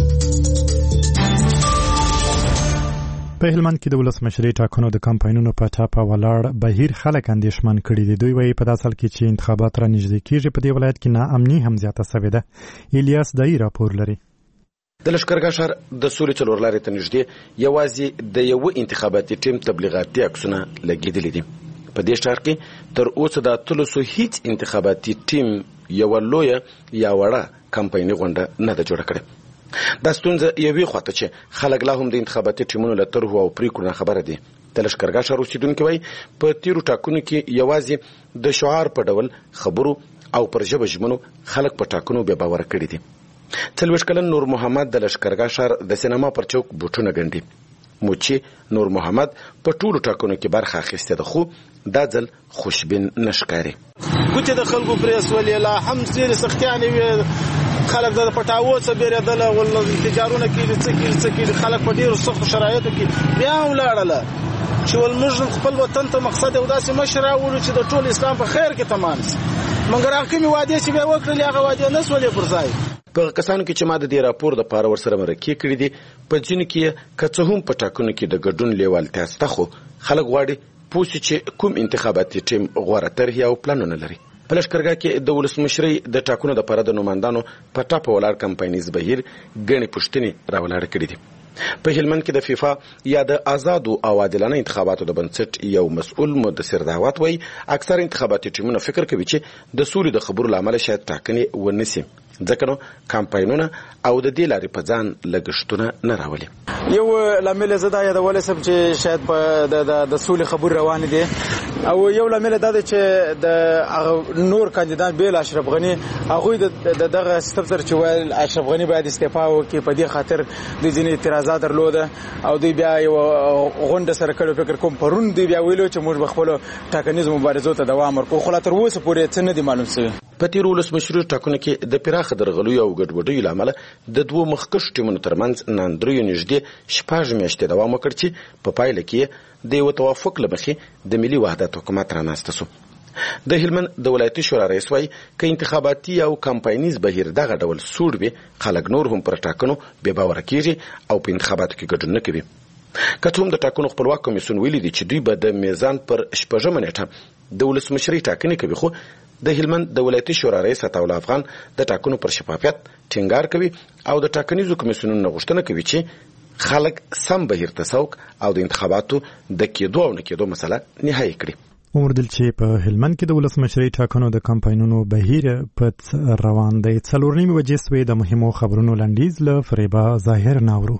په هلمند کې د ولسمشرۍ ټاکنو د کمپاینونو په ټاپه ولاړ بهیر خلک اندېښمن کړي دي. دوی وایي په داسې حال کې چې انتخابات را نږدې کېږي په دې ولایت کې ناامني هم زیاته سوې ده. الیاس دای راپور لري. د لښکرګاه ښار د سولې څلور لارې ته نږدې یوازې د یو انتخاباتي ټیم تبلیغاتي عکسونه لګېدلي دي. په دې ښار کې تر اوسه د اتلسو هیڅ انتخاباتي ټیم یوه لویه یا وړه کمپایني غونډه نه ده جوړه کړې. دا ستونزه یوې خواته چې خلک لا هم د انتخاباتي ټیمونو له طرحو او پریکړو نه خبره دي. د لښکرګاه ښار اوسېدونکي وایي په تېرو ټاکنو کې یوازې د شعار په ډول خبرو او پر ژبه ژمنو خلک په ټاکنو بې باوره کړي دي. څلوېښت کلن نور محمد د لښکرګاه ښار د سینما پر چوک بوټونه ګنډي. موچي نور محمد په ټولو ټاکنو کې برخه اخیستې ده خو دا ځل خوشبین نه ښکاري. ګوتې د خلکو پرې سولې لا هم ډېرې سختیانې وې. خلک د پټاوو څخه بیرېدله ول انفجارونه کېږي څه کېږي څه کېږي خلک په ډېرو سختو شرایطو کې بیا هم ولاړله چې ول موږ خپل وطن ته مقصد یو داسې مشر راوړو چې د ټول اسلام په خیر کې تمام شي. مګر هغه کومې وعدې چې بیا وکړلې هغه وعدې نه سولې پر ځای. په کسانو کې چې ما د دې راپور د پاره ورسره مرکې کړي دي په ځینو کې که څه هم په ټاکنو کې د ګډون لیوالتیا شته خو خلک غواړي پوه شي چې کوم انتخاباتي ټیم غوره طرحې او پلانونه لري. په لښکرګاه کې د ولسمشرۍ د ټاکنو دپاره د نوماندانو په ټاپه ولاړ کمپاینیز بهیر ګڼې پوښتنې راولاړې کړي دي. په هلمند کې د فیفا یا د آزادو او عادلانه انتخاباتو د بنسټ یو مسؤل مدثر دعوت وایي اکثر انتخاباتي ټیمونه فکر کوي چې د سولې د خبرو لامل شاید ټاکنې ونیسي ځکه نو کمپاینونه او د دې لارې په ځان لګښتونه نه راولي. یو لامل زه دا یادولی سم چې شاید په د سولې خبرې روانې دي او یو لامل دا دی چې د نور کاندیدان بیل اشرف غني هغوی د دغه سیستم سره چې ویل اشرف غني باید استعفا وکړي په دې خاطر دوی ځینې اعتراضات درلوده او دوی بیا یو غونډه سره کړې فکر کوم پرون دوی بیا ویلو چې موږ به خپلو ټاکنیزو مبارزو ته دوام ورکړو خو لا تر اوسه پورې څه نه دي معلوم شوي. په تیرو ولسمشرو ټاکنو کې د پراخه درغلیو او ګډوډیو له امله د دوو مخکښو ټیمونو ترمنځ ناندریو نږدې شپږ میاشتې دوام وکړ چې په پایله کې د یو توافق له مخې د ملي وحدت حکومت رانسته شو. د هلمند د ولایتي شورا رئیس وایي که انتخاباتي او کمپاینیز بهیر دغه ډول سوړ وي خلک نور هم پر ټاکنو بې باوره کېږي او په انتخاباتو کې ګډون نه کوي. که څه هم د ټاکنو خپلواک کمیسیون ویلي دي چې دوی به د میزان پر شپږمه نیټه د ولسمشرۍ ټاکنې کوي خو د هلمند د ولایتي شورا رئیس عطاالله افغان د ټاکنو پر شفافیت ټینګار کوي او د ټاکنیزو کمیسیونونو غوښتنه کوي چې خلک سم بهیر ته سوق او د انتخاباتو د کېدو او نه کېدو مسله نهایي کړي. عمر دل چې په هلمند کې د ولسمشرۍ ټاکنو د کمپاینونو بهیر په روان دی. څلور نیمې بجې سوې د مهمو خبرونو لنډیز له فریبا ظاهر ناورو.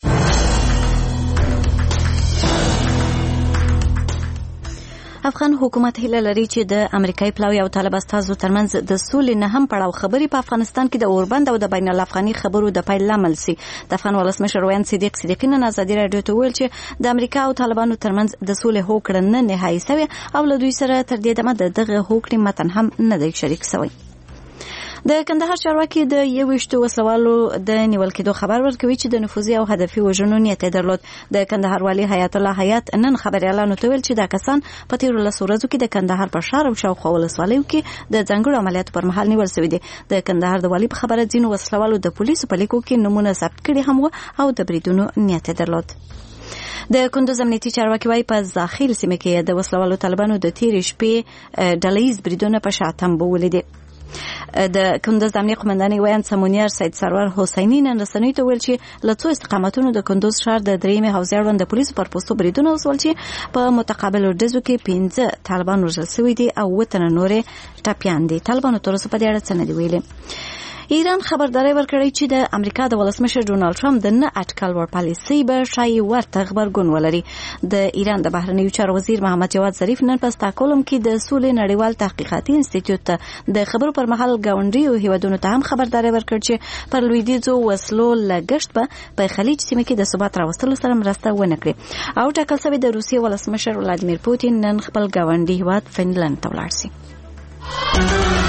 افغان حکومت هیله لري چې د امریکایي پلاوي او طالب استازو ترمنځ د سولې نه هم پړاو خبرې په افغانستان کې د اوربند او د بین الافغاني خبرو د پیل لامل سي. د افغان ولسمشر ویان صدیق صدیقی نن ازادي رادیو ته ویل چې د امریکا او طالبانو ترمنځ د سولې هوکړه نه نهایي سوی او له دوی سره تر دې دمه د دغه هوکړې متن هم نه دی شریک سوی. د کندهار چارواکي د یوویشتو وسلوالو د نیول کېدو خبر ورکوي چې د نفوذي او هدفي وژنو نیت درلود. د کندهار والي حیات الله حیات نن خبريالانو ته ویل چې دا کسان په تیرو لسو ورځو کې د کندهار په ښار او شاوخوا ولسوالیو کې د ځانګړو عملیاتو پر مهال نیول شوي دي. د کندهار د والي په خبره ځینو وسلوالو د پولیسو په لیکو کې نمونه ثبت کړي هم او د بریدونو نیت درلود. د کندوز امنیتي چارواکي وايي په ځاخیل سیمه کې د وسلوالو طالبانو د تیرې شپې ډلهیز بریدونه په شاتم ولیدل. د کندوز د امنیت قومندانۍ ویان سمونیار سید سرور حسینی نن رسنیو ته ویل چې له څو استقامتونو د کندوز ښار د درېیمې حوزې اړوند د پولیسو پر پوستو بریدونه وسول چې په متقابل ډزو کې پنځه طالبان وژل شوي دي او اووه تنه نورې ټپیان دي. طالبانو تر اوسه په دې اړه څه نه دي ویلي. ایران خبرداري ورکړی چې د امریکا د ولسمشر ډونالد ټرمپ د نه اټکل ور پالیسي به شای ورته خبرګون ولري. د ایران د بهرنیو چارو وزیر محمد جواد ظریف نن په استاکولم کې د سولې نړیوال تحقیقاتي انسټیټیوټ ته د خبرو پر مهال گاونډیو هیوادونو ته هم خبرداري ورکړ چې پر لویدیځو وسلو لګښت به په خلیج سیمه کې د ثبات راوستلو سره مرسته ونه کړي او ټاکل شوی د روسیې ولسمشر ولادیمیر پوتین نن خپل گاونډي هیواد فنلند ته ولاړ شي.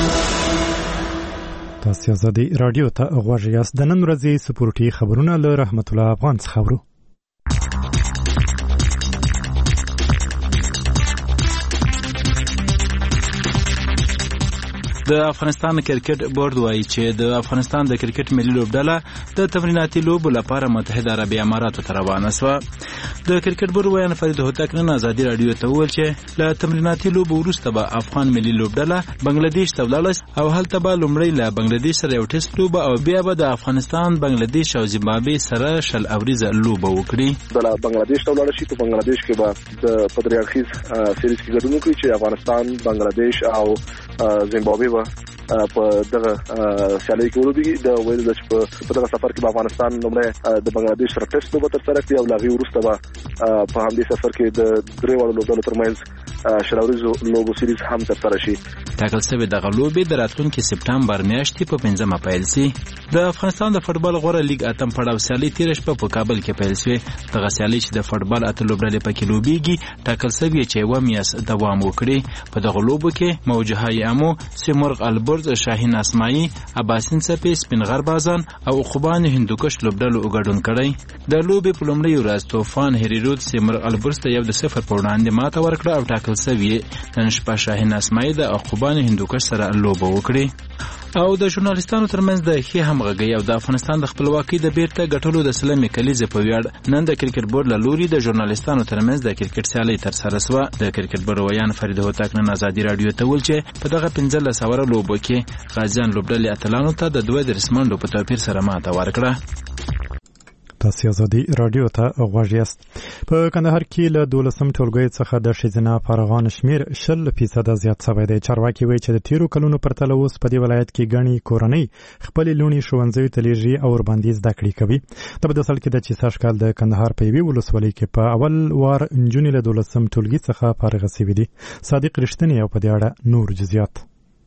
تاسو ازادي رادیو ته غوږ یاست. د نن ورځې سپورټي خبرونه له رحمت الله افغان څخه اورو. د افغانستان کرکټ بورډ وایي چې د افغانستان د کرکټ ملي لوبډله د تمریناتي لوبو لپاره متحده عربي اماراتو ته روانه شوه. د کرکټ بورډ ویان فرید هوتک نن ازادي رادیو ته وویل چې له تمریناتي لوبو وروسته به افغان ملي لوبډله بنگلاديش ته ولاړه او هلته به لومړی له بنگلاديش سره یو ټیسټ لوبه او بیا به د افغانستان بنگلاديش او زیمبابوې سره شل اوریزه لوبه وکړي. د بنگلاديش ته ولاړ شي په بنگلاديش کې به د پدریارخیز سیریز کې ګډون وکړي چې افغانستان بنگلاديش او زیمبابوې په دغه سیالي کې ولوبي. د ویل چې په دغه سفر کې به افغانستان لومړی د بنگلاديش سره ټیسټ لوبه ترسره کړي او لاغي وروسته به په همدې سفر کې د درې وړو لوبډلو ترمنځ شلوريزو لوبو سیریز هم ترسره شي. ټاکل شوی دغه لوبې د راتلونکي سپټمبر میاشتې په پنځمه پیل شي. د افغانستان د فوتبال غوره لیګ اتم پړاو سیالي تیر شپه په کابل کې پیل شوه. دغه سیالي چې د فوتبال اته لوبډلې پکې لوبيږي ټاکل شوی چې یو میاشت دوام وکړي. په دغه لوبو کې موجهای امو، سیمرغ البرز، شاهین اسماعی، اباسین سپی، سپینغر بازان او خوبان هندوکش لوبډلو ګډون کړی. د لوبې په لومړۍ ورځ طوفان هریرود سیمرغ البرز ته یو د صفر په وړاندې ماته ورکړه او ټاکل شوی نن شپه شاهین اسماعی د خوبان هندوکش سره لوبه وکړي. او د ژورنالیستانو ترمنځ د ښې همغږۍ او د افغانستان د خپلواکۍ د بیرته ګټلو د سلمې کلیزې په ویاړ نن د کرکټ بورډ له لوري د ژورنالیستانو ترمنځ د کرکټ سیالۍ ترسره شوه. د کرکټ بورډ ویان فرید هوتک نن ازادي رادیو ته ویل چې په دغه پنځلس اوره لوبو کې غازیان لوبډلې اتلانو ته د دوه دېرش منډو په توپیر سره ماته ورکړه. تاسو ازادي رادیو ته غوږ یاست. په کندهار کې له دولسم ټولګي څخه د ښځینه فارغانو شمیر شل فیصد زیات شوی دی. چارواکي وایي چې د تیرو کلونو پرتله اوس په دې ولایت کې ګڼې کورنۍ خپلې لوڼې ښوونځیو ته لیږي او ورباندې زده کړې کوي. د بدسل کې د چې سږکال د کندهار په یوې ولسوالۍ کې په اول وار نجونې له دولسم ټولګي څخه فارغه شوې دي. صادق رښتینی او په دې اړه نور جزئیات.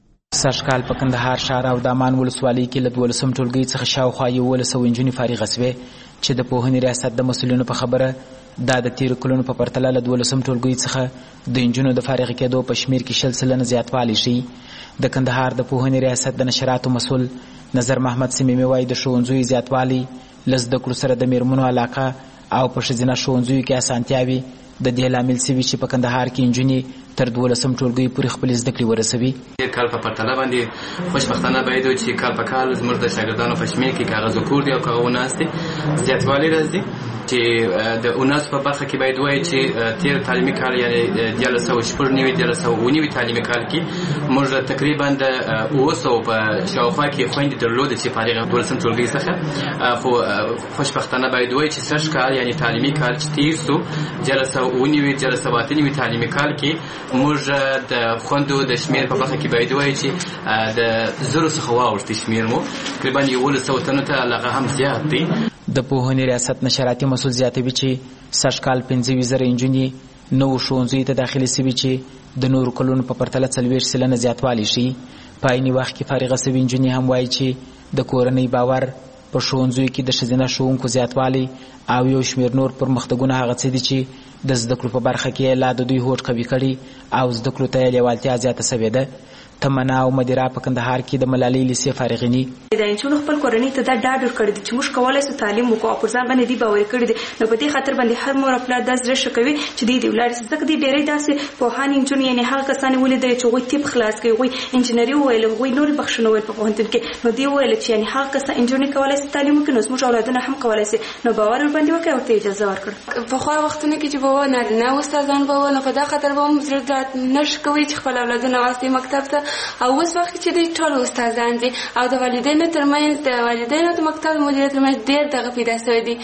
سږکال په کندهار ښار او دامان ولسوالۍ کې له دولسم ټولګي څخه شاوخوا یولس سوه نجونې فارغه شوې چې د پوهنې ریاست د مسؤلینو په خبره دا د تیرو کلونو په پرتله له دولسم ټولګي څخه د نجونو د فارغه کېدو په شمیر کې شل سلنه زیاتوالی ښیي. د کندهار د پوهنې ریاست د نشراتو مسؤل نظر محمد سمیمي وایي د ښوونځیو زیاتوالی له زده کړو سره د میرمنو علاقه او په ښځینه ښوونځیو کې اسانتیاوې د دې لامل شوي چې په کندهار کې نجونې تر دولسم ټولګي پورې خپلې زده کړې ورسوي. کال په پرتله باندې خوشبختانه باید چې کال په کال زموږ د شاګردانو په شمېر کې کاغذ کور دي او کاغذ وناس دي زیاتوالی راځي چې د اوناس په برخه کې باید وایي چې تیر تعلیمي کال یعنې دیارلس سوه شپږ نوي دیارلس سوه اووه نوي تعلیمي کال کې موږ تقریبا د اووه سوه په شاوخوا کې خویندې درلودې چې فارغه دولسم ټولګي څخه، خو خوشبختانه باید وایي چې سږ کال یعنې تعلیمي کال چې تیر سو دیارلس سوه اووه نوي دیارلس سوه اته نوي تعلیمي کال کې موږ د خویندو د شمېر په برخه کې باید وایي چې د زرو څخه واوښتي شمېر مو تقریبا یولس سوه تنو ته هغه هم زیات دی. د پوهنې ریاست نشراتي مسؤل زیاتوي چې سږ کال پنځه ویشت زره نجونې نوو ښوونځیو ته داخلې شوي چې د نورو کلونو په پرتله څلوېښت سلنه زیاتوالی ښیي. په عیني وخت کې فارغه شوي نجونې هم وایي چې د کورنۍ باور په ښوونځیو کې د ښځینه ښوونکو زیاتوالی او یو شمېر نور پرمختګونه هغه څه دي چې د زده کړو په برخه کې لا د دوی هوډ قوي کړي او زده کړو ته یې لیوالتیا زیاته شوې ده. تمنا او مدیره په کندهار کې د ملالۍ لیسې فارغیني د انچونو خپل کورنۍ ته دا ډاډ ورکړی دی چې موږ کولی شو تعلیم وکړو او پر ځان باندې دې باور کړی دی. نو په دې خاطر باندې هر مور او پلار دا زړه ښه کوي چې دې دې ولاړې شي. ځکه دې ډېری داسې پوهان نجونې یعنې هغه کسان یې ولیدل چې هغوی طب خلاص کوي، هغوی انجینري وویل، هغوی نورې بخښنه وویل په پوهنتون کې. نو دې وویل چې یعنې هغه کسان نجونې کولی شي تعلیم وکړي نو زموږ اولادونه هم کولی شي. نو باور ورباندې وکړئ او ورته اجازه ورکړه. پخوا وختونو کې چې به وه نارینه استادان به وه نو په دا خاطر به هم زړه نه ښه کوي چې خپل اولادونه واستوي مکتب ته. او اوس وخت چې دوی ټول استادان دي او د والدینو ترمنځ د والدینو د مکتب د مدیریت ترمنځ ډېر دغه پیدا شوی دی،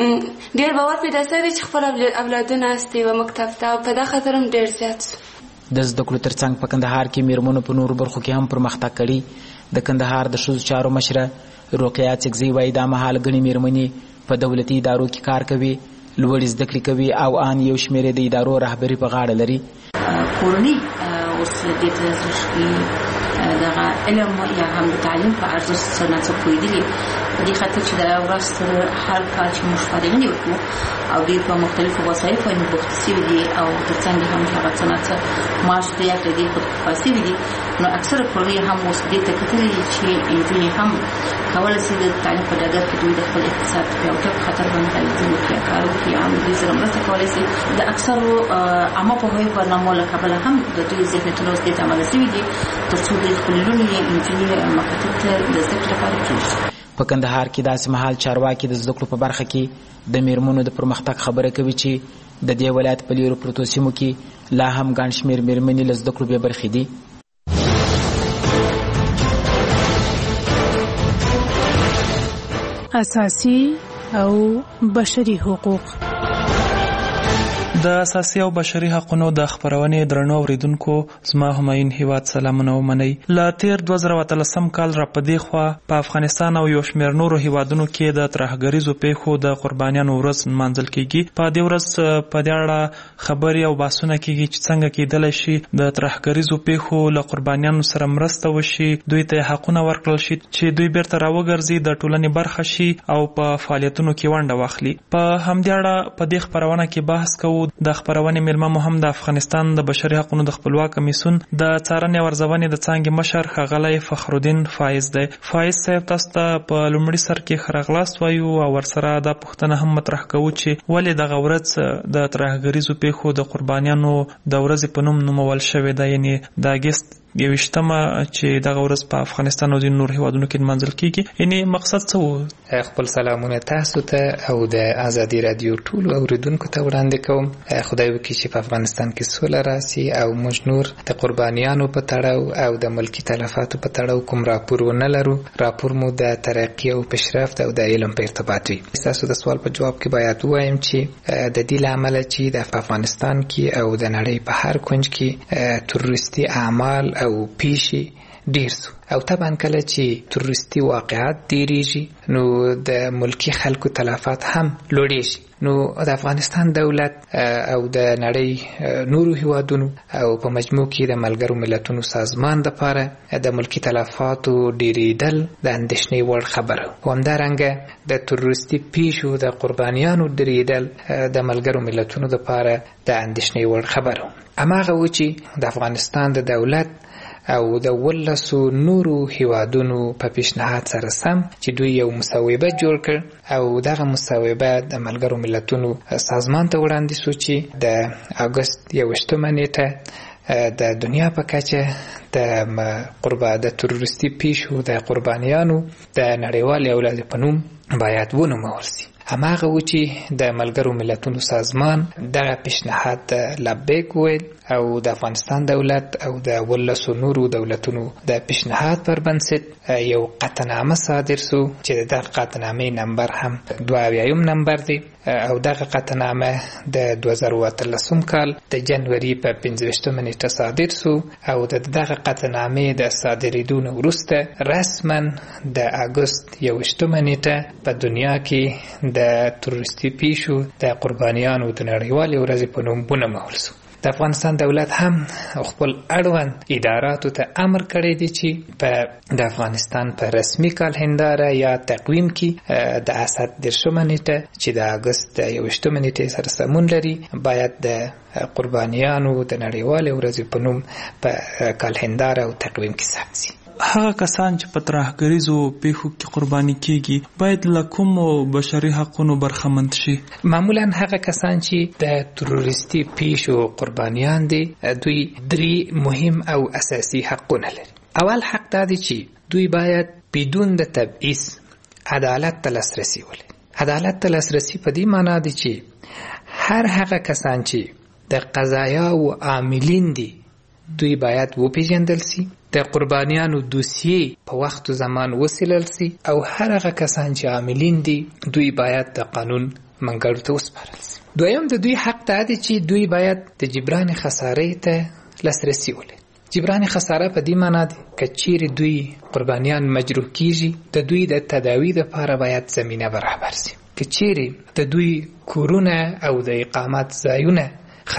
ډېر باور پیدا شوی دی چې خپل اولادونه استوي مکتب ته او په دا خاطر هم ډېر زیات شو. د زده کړو ترڅنګ په کندهار کې میرمنو په نورو برخو کې هم پرمختګ کړي. د کندهار د ښځو چارو مشره رقیه چکزي وایي دا مهال ګڼې میرمنې په دولتي ادارو کې کار کوي، لوړې زده کړې کوي او ان یو شمېر د ادارو رهبري په غاړه لري. کورنۍ اوس دې ته ځکه دغه علم یا هم د تعلیم په ارزښت څه نه څه پوهېدلي په دې خاطر چې دا ورځ هر کال چې موږ فارغینې وکړو او ډېر په مختلفو وسایلو باندې بوخت شوي دي او ترڅنګ هم هغه څه نه څه معاش ته یا کړي خودکفا شوي دي. نو اکثره کورنۍ هم اوس دې ته کتلي دي چې نجونې هم کولی شي د تعلیم په ډګر کې دوی د خپل اقتصاد پیاوړتیا په خاطر باندې تعلیم وکړي، کار وکړي او دوی سره مرسته کولی شي. د اکثرو عامه پوهاوي برنامو له کبله هم د دوی ذهنیتونه اوس دې ته عمله شوي دي تر څو دوی خپلې لوڼې نجونې مکاتب ته د زده کړې لپاره کېږي. په کندهار کې داسې مهال چارواکي د زده کړو په برخه کې د میرمنو د پرمختګ خبره کوي چې د دې ولایت په لیرو پرتو سیمو کې لا هم ګڼ شمېر میرمنې له زده کړو بې برخې دي. اساسي او بشري حقوق. د اساسي او بشري حقوقو د خبرونې درنو اوریدونکو زما همایون هیواد سلامونه ومنئ. له تیر دوه زره اتلسم کال را په دې خوا په افغانستان او یو شمېر نورو هیوادونو کې د ترهګریزو پیښو د قربانیانو ورځ نمانځل کیږي. په دې ورځ په دې اړه خبرې او بحثونه کیږي چې څنګه کیدلی شي د ترهګریزو پیښو له قربانیانو سره مرسته وشي، دوی ته حقونه ورکړل شي چې دوی بیرته راوګرځي، د ټولنې برخه شي او په فعالیتونو کې ونډه واخلي. په همدې اړه په دې خبرونه کې بحث کوو. د خبرونې میلمه مو هم د افغانستان د بشري حقوقو د خپلواک کمیسیون د څارنې او ارزونې د څانګې مشر ښاغلی فخرالدین فایز دی. فایز صاحب تاسو ته په لومړي سر کې ښه راغلاست وایو او ورسره دا پوښتنه هم مطرح کوو چې ولې دغه ورځ د ترهګریزو پیښو د قربانیانو د ورځې په نوم نومول شوې ده، یعنې د اګست یوشتمه چې دغه ورځ په افغانستان او د نور هیوادونو کې منځل کیږي یعنی مقصد څه و؟ خپل سلامونه تاسو ته او د ازادي رادیو ټول اوریدونکو ته وړاندې کوم. خدای وکړي چې په افغانستان کې سوله راسي او موږ نور د قربانیانو په تړاو او د ملکی تلفاتو په تړاو کوم راپور ونه لرو. راپور مو د ترقی او پیشرفت او د علم په ارتباط وي. تاسو د سوال په جواب کې باید وایم چې د دې لامل چې د افغانستان کې او د نړۍ په هر کونج کې تروریستي اعمال او پیشي ډیر سو او طبعا کله چې تروریستي واقعات ډیریږي نو د ملکی خلکو تلفات هم لوړیږي. نو د افغانستان دولت او د نړۍ نورو هیوادونو او په مجموع کې د ملګرو ملتونو سازمان لپاره د ملکی تلفاتو ډیریدل د اندېښنې وړ خبره و. همدارنګه د تروریستي پیښو د قربانیانو ډیریدل د ملګرو ملتونو لپاره د اندېښنې وړ خبره. هماغه و چې د افغانستان د دولت او د ولسو نورو هیوادونو په پیشنهاد سره سم چې دوی یو مصوبه جوړ کړ او دغه مصوبه د ملګرو ملتونو سازمان ته وړاندې شو چې د اگست یوویشتمه نیټه د دنیا په کچه د قربان د تروریستي پیښو د قربانیانو د نړیوال یوالي په نوم باید ونومول شي. هماغه و چې د ملګرو ملتونو سازمان دغه پیشنهاد لبیک ویل او د افغانستان دولت او د ولسو نورو دولتونو د پیشنهاد پر بنسټ یو قطعنامه صادر سو چې دغه قطعنامه نمبر هم دوه اویایم نمبر دی او دغه قطعنامه د دوه زره او اتلسم کال د جنوري په پنځه ویشتمه نیټه صادر سو او د دغه قطعنامه د صادریدو وروسته رسما د اگست یوویشتمه نیټه په دنیا کې د تروریستي پیښو د قربانیانو د نړیوالې ورځې په نوم ونومول شو. د افغانستان دولت هم خپل اړوند اداراتو ته امر کړی دی چې په د افغانستان په رسمي کالندر یا تقویم کې د اسد درشمه نیټه چې د اگست یوویشتمه نیټه سره سمون لري باید د قربانیانو د نړیوالې ورځې په نوم په کالندر او تقویم کې ثبت شي. هغه کسان چې په ترهګریزو پیښو کې قرباني کیږي باید له کومو بشري حقوقو برخمن شي؟ معمولا هغه کسان چې د تروریستي پیښو قربانیان دي دوی درې مهم او اساسي حقونه لري. اول حق دا دی چې دوی باید بدون د تبعیض عدالت ته لاسرسي ولري. عدالت ته لاسرسي په دې معنی دی چې هر هغه کسان چې د قضایا او عاملین دي دوی باید وپیژندل شي، د قربانیانو دوسیه په وخت او زمان وسیلل شي او هر هغه کسان چې عاملین دي دوی باید د قانون منګړو ته وسپارل شي. دویم د دوی حق ته دی چې دوی باید د جبران خسارې ته لاسرسي ولري. جبران خساره په دې معنی دی چې چیرې دوی قربانیان مجروح کیږي د دوی د تداوی لپاره باید زمينه برابر شي. که چیرې د دوی کورونه او د اقامت ځایونه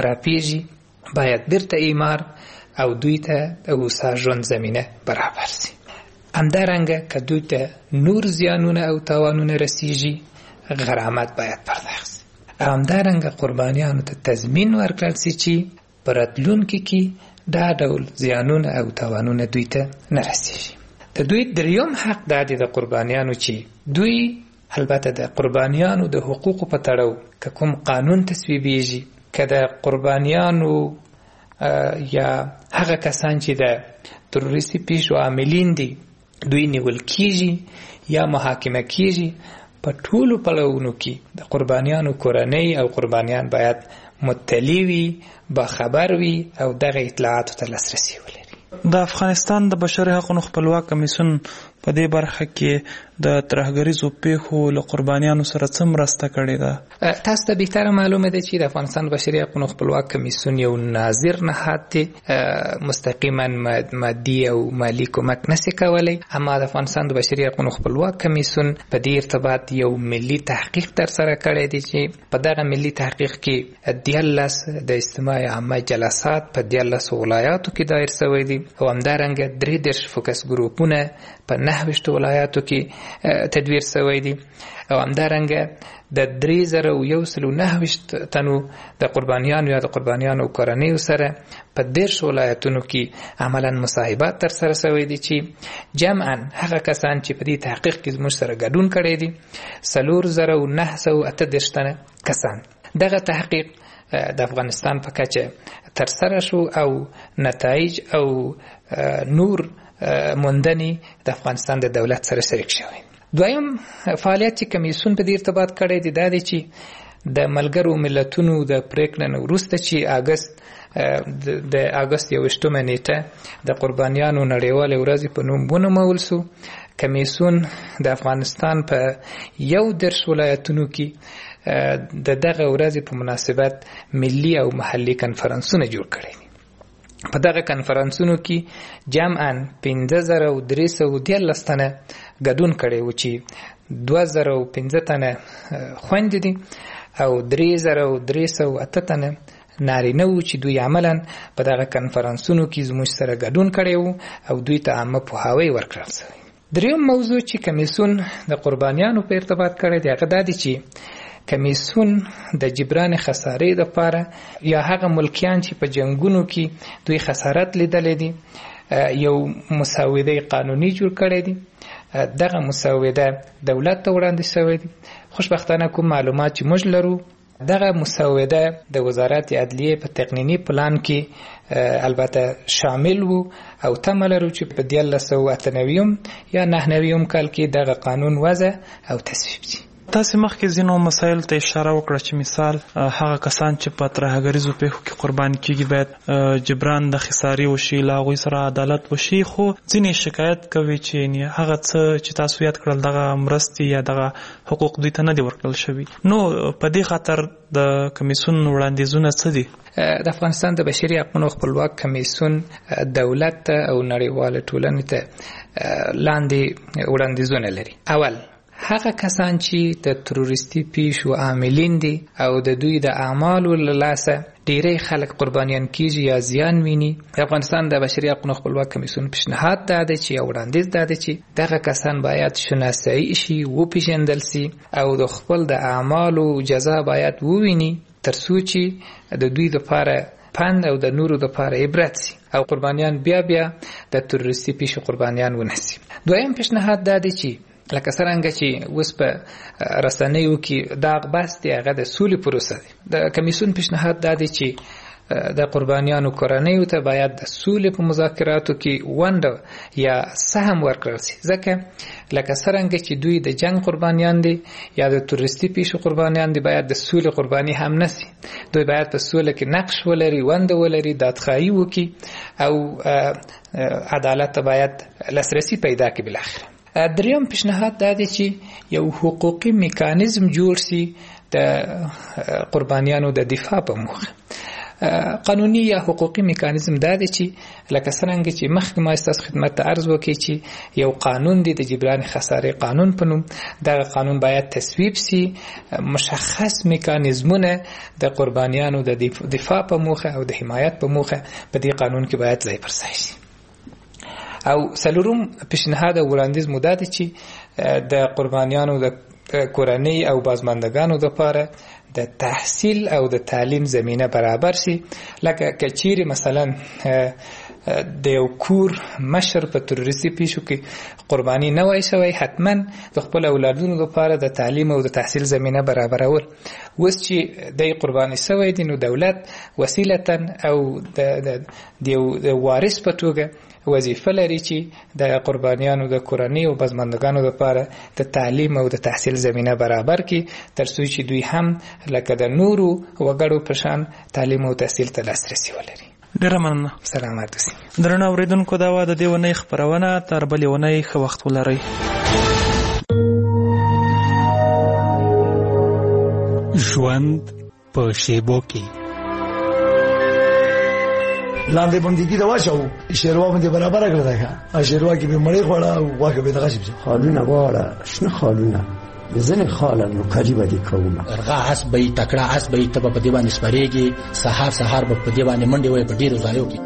خرابېږي باید بیرته ایمار او دوی ته د اوسه ژوند زمینه برابر شي. همدارنګه که دوی ته نور زیانونه او تاوانونه رسیږي غرامت باید پرداخت شي. همدارنګه قربانیانو ته تضمین ورکړل شي چې په راتلونکي کې دا ډول زیانونه او تاوانونه دوی ته نه رسیږي. د دوی دریم حق دا دی د قربانیانو چې دوی البته د قربانیانو د حقوقو په تړاو که کوم قانون تصویبیږي که د قربانیانو یا هغه کسان چې د تروریستي پیښو عاملین دي دوی نیول کیږي یا محاکمه کیږي په ټولو پړاوونو کې د قربانیانو کورنۍ او قربانیان باید مطلع وي، باخبر وي او دغه اطلاعاتو ته لاسرسي ولري. د افغانستان د بشري حقوقو خپلواک کمیسیون په دې برخه کې د ترهګریزو پیښو له قربانیانو سره څه مرسته کړې ده؟ تاسو ته بهتره معلومه ده چې د افغانستان بشري حقوقو خپلواک کمیسیون یو ناظر نهاد دی، مستقیما مادي او مالی کومک نشي کولی، اما د افغانستان د بشري حقوقو خپلواک کمیسیون په دې ارتباط یو ملي تحقیق تر سره کړی دی چې په دغه ملي تحقیق کې دیارلس د اجتماع عامه جلسات په دیارلس ولایاتو کې دایر شوی دي او همدارنګه درې دېرش فوکس ګروپونه په نهه ویشت ولایاتو کې تدویر شوی دي او همدارنګه د درې زره او یو سل نهه ویشت تنو د قربانیانو یا د قربانیانو کورنیو سره په دېرش ولایتونو کې عملاً مصاحبات تر سره شوی دي چې جمعاً هغه کسان چې په دې تحقیق کې زموږ سره ګډون کړی دي څلور زره او نهه سوه اته دېرش تنه کسان. دغه تحقیق د افغانستان په کچه ترسره شو او نتایج او نور موندنې د افغانستان د دولت سره شریک شوی. دویم فعالیت چې کمیسیون په دې ارتباط کړی دی دا دی چې د ملګرو ملتونو د پریکړې نه وروسته چې اگست د اگست یوویشتمه نیټه د قربانیانو نړیوالې ورځې په نوم ونومول سو. کمیسیون د افغانستان په یو درس ولایتونو کې د دغه ورځې په مناسبت ملي او محلي کنفرانسونه جوړ کړي. په دغه کنفرانسونو کې جمعاً پنځه زره او درې سوه دیارلس تنه ګډون کړی و چې دوه زره او پنځه تنه خویندې دي او درې زره او درې سوه اته تنه نارینه وو چې دوی عملاً په دغه کنفرانسونو کې زموږ سره ګډون کړی وو او دوی ته عامه پوهاوی ورکړل شوی. دریم موضوع چې کمیسیون د قربانیانو په ارتباط کړی دی هغه دا دی چې کمیسیون د جبران خسارې لپاره یا هغه ملکیان چې په جنگونو کې دوی خسارت لیدلې دي یو مسوده قانوني جوړ کړی دی. دغه مسوده دولت ته وړاندې شوی دی. خوشبختانه کوم معلومات چې موږ لرو دغه مسوده د وزارت عدلیه په تقنینی پلان کې البته شامل وو او تمه لرو چې په دیارلس سوه اته نوي یا نهه نوي کال کې دغه قانون وضع او تصویب شي. تاسو مخکې ځینو مسایل ته اشاره وکړه چې مثال هغه کسان چې په ترهګریزو پیښو کې قرباني کیږي باید جبران د خسارې وشي، له هغوی سره عدالت وشي، خو ځینې شکایت کوي چې هغه څه چې تاسو یاد کړل دغه مرستې یا دغه حقوق دوی ته نه دي ورکړل شوي. نو په دې خاطر د کمیسیون وړاندیزونه څه دي؟ د افغانستان د بشري حقوقو خپلواک کمیسیون دولت ته او نړیواله ټولنې ته لاندې وړاندیزونه لري. اول هغه کسان چې د تروریستي پیښو عاملین دي او د دوی د اعمالو له لاسه ډیری خلک قربانیان کیږي یا زیان ویني. د افغانستان د بشري حقوقو خپلواک کمیسیون پیشنهاد دا دی چې وړاندیز دا دی چې دغه کسان باید شناسایی شي، وپیژندل شي او د خپل د اعمالو جزا باید وویني ترڅو چې د دوی لپاره پند او د نورو لپاره عبرت شي او قربانیان بیا بیا د تروریستي پیښو قربانیان ونشي. دویم پیشنهاد دا دی چې لکه څنګه چې اوس په رسنیو کې داغ بس دی هغه د سولې پروسه دی. د کمیسیون پیشنهاد دا دی چې د قربانیانو کورنیو ته باید د سولې په مذاکراتو کې ونډه یا سهم ورکړل شي، ځکه لکه څنګه چې دوی د جنگ قربانیان دي یا د تروریستي پیښو قربانیان دي باید د سولې قرباني هم نشي. دوی باید په سوله کې نقش ولري، ونډه ولري، دادخواهي وکړي او عدالت ته باید لاسرسي پیدا کړي. بالاخره دریم پیشنهاد دا دی چې یو حقوقي میکانیزم جوړ شي د قربانیانو د دفاع په موخه. قانوني یا حقوقي میکانیزم دا دی چې لکه څنګه چې مخکې ما ستاسو خدمت ته عرض وکړ چې یو قانون دی د جبران خسارې قانون په نوم، دغه قانون باید تصویب شي، مشخص میکانیزمونه د قربانیانو د دفاع په موخه او د حمایت په موخه په دې قانون کې باید ځای پر ځای شي. او څلورم پیشنهاد او وړاندیز مو دا دی چې د قربانیانو د کورنۍ او بازماندگانو لپاره د تحصیل او د تعلیم زمینه برابر شي. لکه کچيري مثلا د یو کور مشر په تروریستي پیښو کې قرباني نه وای شوی، حتما د خپل اولادونو لپاره د تعلیم او د تحصیل زمینه برابرول. اوس چې د قرباني شوی دي نو دولت وسیلتا او د د وارث په توګه وظیفه لري چې د قربانیانو د کورنۍ او بازماندگانو لپاره د تعلیم او د تحصیل زمینه برابر کړي ترڅو چې دوی هم لکه د نورو وګړو په شان تعلیم او تحصیل ته لاسرسي ولري. ډیره مننه. سلامات اوسئ. درنو اوریدونکو دا و د دې ونې خبرونه، تر بلې ونې ښه وخت ولرئ. ژوند په شیبو کې لاندې بندګي دا واچو شیروا باندې برابر کړل دا شیروا کې به مړی خوړه او واکه به دغه شي خالونه واړه شنه خالونه ځنه خاله نو قریبه دي کومه ارغه اس به تکړه اس به ته په دی باندې سپریږي سحر سحر په دی باندې منډي وای په ډیرو ځایو کې.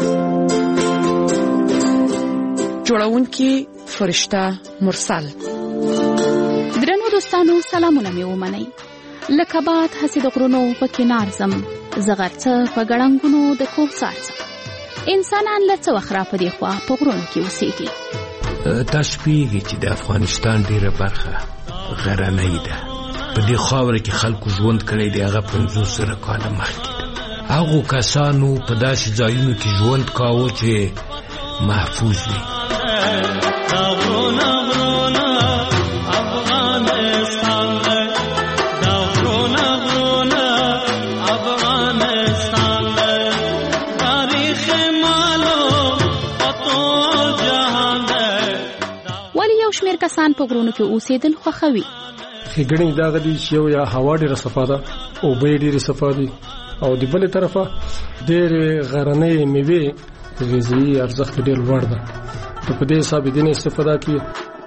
جوړونکي فرشته مرسل. درنو دوستانو سلامونه مې ومنئ. لکه باد هسې د غرونو په کنار ځم، زغرڅه په ګړنګونو د کوهسار ځم. انسانان له څه وخت را په دې خوا په غرونو کې اوسېږي. تاسو پوهېږئ چې د افغانستان ډېره برخه غرنۍ ده. په دې خاوره کې خلکو ژوند کړی دی هغه پنځوس زره کاله مخکې هغو کسانو په داسې ځایونو کې ژوند کاوه چې محفوظ وي. شمیر کسان په غرونو کې اوسېدل خوښوي. ښېګڼې دا غدي چې یو یا هوا ډېره صفا ده او اوبه یې ډېرې صفا دي او د بلې طرفه ډېرې غرنۍ میوې غذایي ارزښت ډېر لوړ ده. نو په دې حساب دې نه استفاده کوي.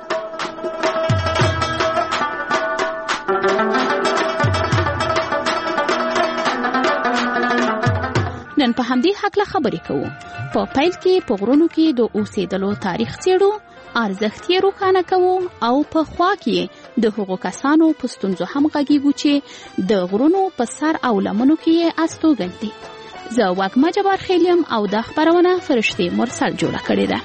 نن په همدې هکله خبرې کوو. په پیل کې په غرونو کې د اوسېدلو تاریخ څېړو، ارزښت یې روښانه کوو او په خوا کې د هغو کسانو په ستونزو هم غږیږو چې د غرونو په سر او لمنو کې یې استوګن دي. زه وږمه جبار خیلیم او دا خبرونه فرشتې مرسل جوړه کړې ده.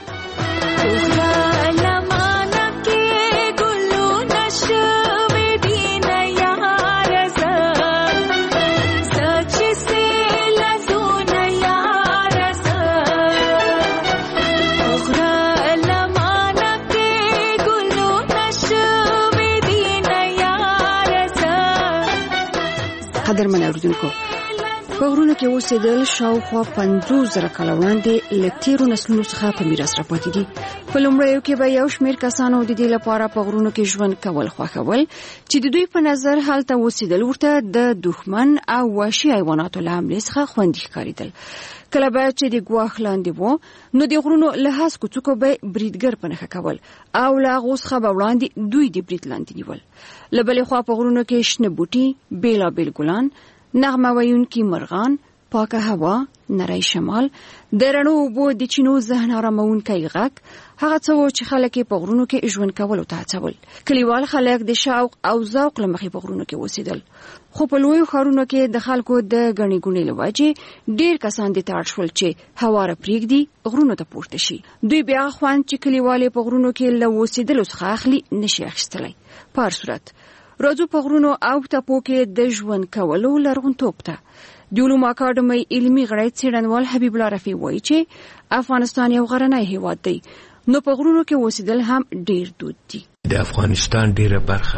قدرمن اوریدونکو، په غرونو کې اوسېدل شاوخوا پنځوس زره کاله وړاندې له تېرو نسلونو څخه په میراث راپاتې دي. په لومړیو کې به یو شمېر کسانو د دې لپاره په غرونو کې ژوند کول خوښول چې د دوی په نظر هلته اوسېدل ورته د دښمن او وحشي حیواناتو له حملې څخه خوندي ښکارېدل. کله به چې د ګواښ لاندې وو نو د غرونو له هسکو څوکو به بریدګر په نښه کول او له هغو څخه به وړاندې دوی د برید لاندې نیول. له بلې خوا په غرونو کې شنه بوټي، بېلابېل ګلان، نغمه ویونکي مرغان، پاکه هوا، نری شمال، د رڼو اوبو د چینو ذهن آرامونکی غږ، هغه څه و چې خلک په غرونو کې ژوند کولو ته هڅول. کلیوال خلک د شوق او ذوق له مخې په غرونو کې اوسېدل، خو په لویو ښارونو کې د خلکو د ګڼې ګوڼې له وجې ډېر کسان دې ته اړ شول چې هواره پرېږدي، غرونو ته پورته شي. دوی بیا خوند چې کلیوال په غرونو کې له اوسېدلو څخه اخلي نشي اخیستلی. په هر صورت راځو په غرونو او ټاپو کې د ژوند کولو لرغونتوب ته. د علومو اکاډمۍ علمي غړی څېړنوال حبیب الله رفیع وایي چې افغانستان یو غرنی هېواد دی، نو په غرونو کې اوسېدل هم ډېر دود دي. د افغانستان ډېره برخه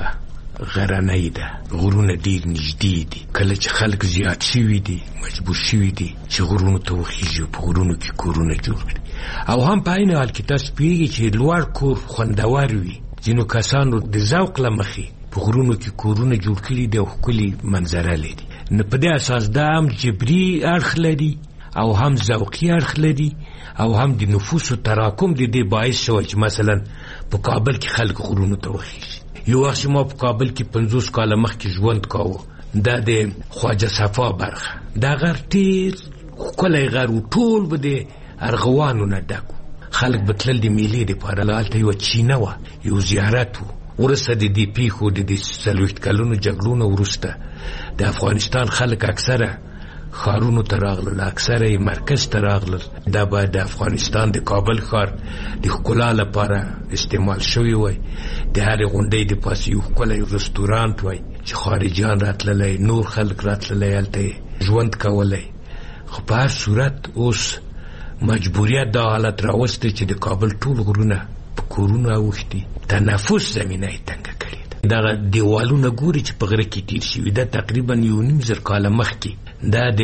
غرنۍ ده، غرونه ډېر نږدې دي. کله چې خلک زیات شوي دي، مجبور شوي دي چې غرونو ته وخیږي، په غرونو کې کورونه جوړ کړي. او هم په عین حال کې تاسو پوهېږئ چې لوړ کور خوندور وي. ځینو کسانو د ذوق له مخې په غرونو کې کورونه جوړ کړي دي او ښکلې منظره لري. نو په دې اساس دا هم جبري اړخ لري او هم ذوقي اړخ لري او هم د نفوسو تراکم د دې باعث شوی چې مثلا په کابل کې خلک غرونو ته وخیږي. یو وخت ما په کابل کې پنځوس کاله مخکې ژوند کاوه، دا د خواجه صفا برخه، دا غر ډېر ښکلی غر و، ټول به د ارغوانو نه ډک و. خلک به تلل د میلې دپاره، هلته یوه چینه وه، یو زیارت و. وروسته د دې پیښو د دې څلوېښت کلونو جګړو نه وروسته د افغانستان خلک اکثره ښارونو ته راغلل، اکثره یې مرکز ته راغلل. دا باید د افغانستان د کابل ښار د ښکلا لپاره استعمال شوی وای. د هرې غونډۍ د پاسه یو ښکلی رستورانت وای چې خارجیان راتللی، نور خلک راتللی، هلته ژوند کولی. خو په هر صورت اوس مجبوریت دا حالت راوستی چې د کابل ټول غرونه په کورونو اوښتي، تنفس زمینه یې تنګه کړې ده. دغه دیوالونه ګوري چې په غره کې تیر شوي، دا تقریبا یو نیم زر کاله مخکې دا د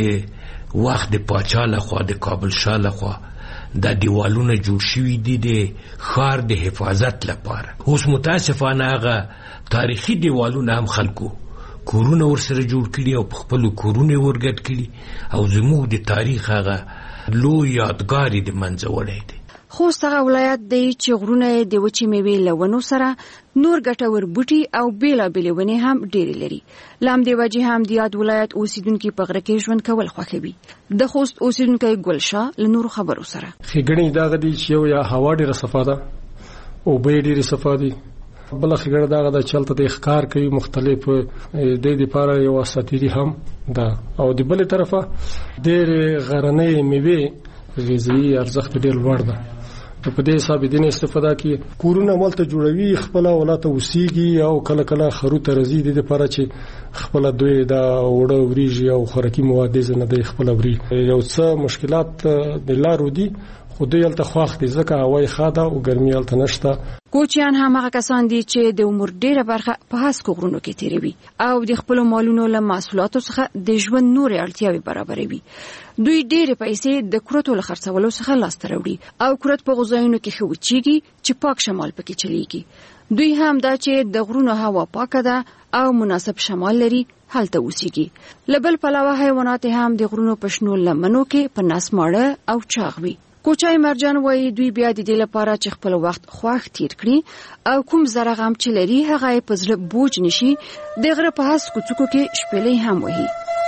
وخت د پاچا لخوا، د کابل شاه لخوا دا دیوالونه جوړ شوي دي د ښار د حفاظت لپاره. اوس متاسفانه هغه تاریخي دیوالونه هم خلکو کورونه ورسره جوړ کړي او په خپلو کورونه یې ورګډ کړي او زموږ د تاریخ هغه لوی یادګار یې د منځه وړی دی. خوست هغه ولایت دی چې غرونه د وچې میوې له ونو سره نور ګټور بوټي او بېلابېلې ونې هم ډېرې لري. له همدې وجې هم د یاد ولایت اوسېدونکي په غره کې ژوند کول خوښوي. د خوست اوسېدونکی ګلشاه له نورو خبرو سره. ښېګڼې دا غدي چې یو یا هوا ډېره صفا ده، اوبه یې ډېرې صفا دي. بله ښېګڼه دا ده چې هلته د ښکار کوي، مختلف دې دپاره یو اساطیري هم ده. او د بلې طرفه ډېرې غرنۍ میوې غذایي ارزښت ډېر لوړ ده. په دې حساب دې نه استفاده کوي. کورونه مالته جوړوي خپل ولاته وسیږي او کله کله خروته رزي د لپاره چې خپل دوی دا وړه وریږي او خوراکي مواد نه د خپل وری یو څه مشکلات د لارو دي خو دوی الته خوښ دي ځکه هوای خاده او ګرمي الته نشته. کوچیان هم هغه کسان دي چې د عمر ډیره برخه په هسکو غرونو کې تیروي او د خپل مالونو له محصولاتو څخه د ژوند نورې اړتیاوې برابروي. دوی ډېرې پیسې د کورتو له خرڅولو څخه لاسته راوړي او کورت په غذایونو کې ښه وچیږي چې پاک شمال پکې چلیږي. دوی هم دا چې د غرونو هوا پاکه ده او مناسب شمال لري هلته اوسېږي. له بل پلوه حیوانات هم د غرونو په شنو لمنو کې په نس ماړه او چاغ وي. کوچای مرجان وایي دوی بیا د دې لپاره چې خپل وخت خوښ تیر کړي او کوم زره غم چې لري هغه په زړه بوج نشي د غره په هسکو څوکو کې شپېلې هم وهي.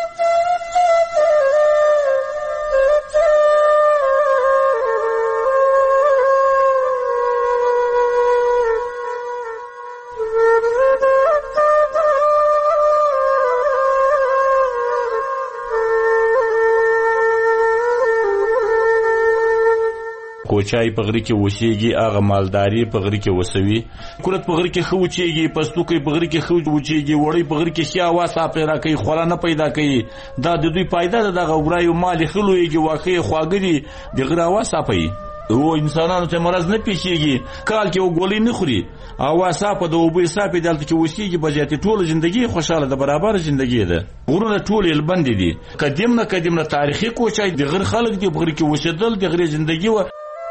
کوچای په غری کې وسیږي هغه مالداري په غری کې وسوي کورت په غری کې خو وچیږي پستوکي په غری کې خو وچیږي وړي په غری کې شیا واسه پیدا کوي خورا نه پیدا کوي دا د دوی پیدا د غوړایو مال خلويږي واقعي خواګري د غرا واسه پي او انسانانو ته مرز نه پیښیږي کال کې وګولې نه خوري او واسه په دوبې صاحب دلته کې وسیږي بجاتي ټول ژوندۍ خوشاله ده برابر ژوندۍ ده. غرونه ټول البند دي قدیم نه قدیم نه تاریخي کوچای د غر خلک دی په غری کې وسیدل د غری ژوندۍ و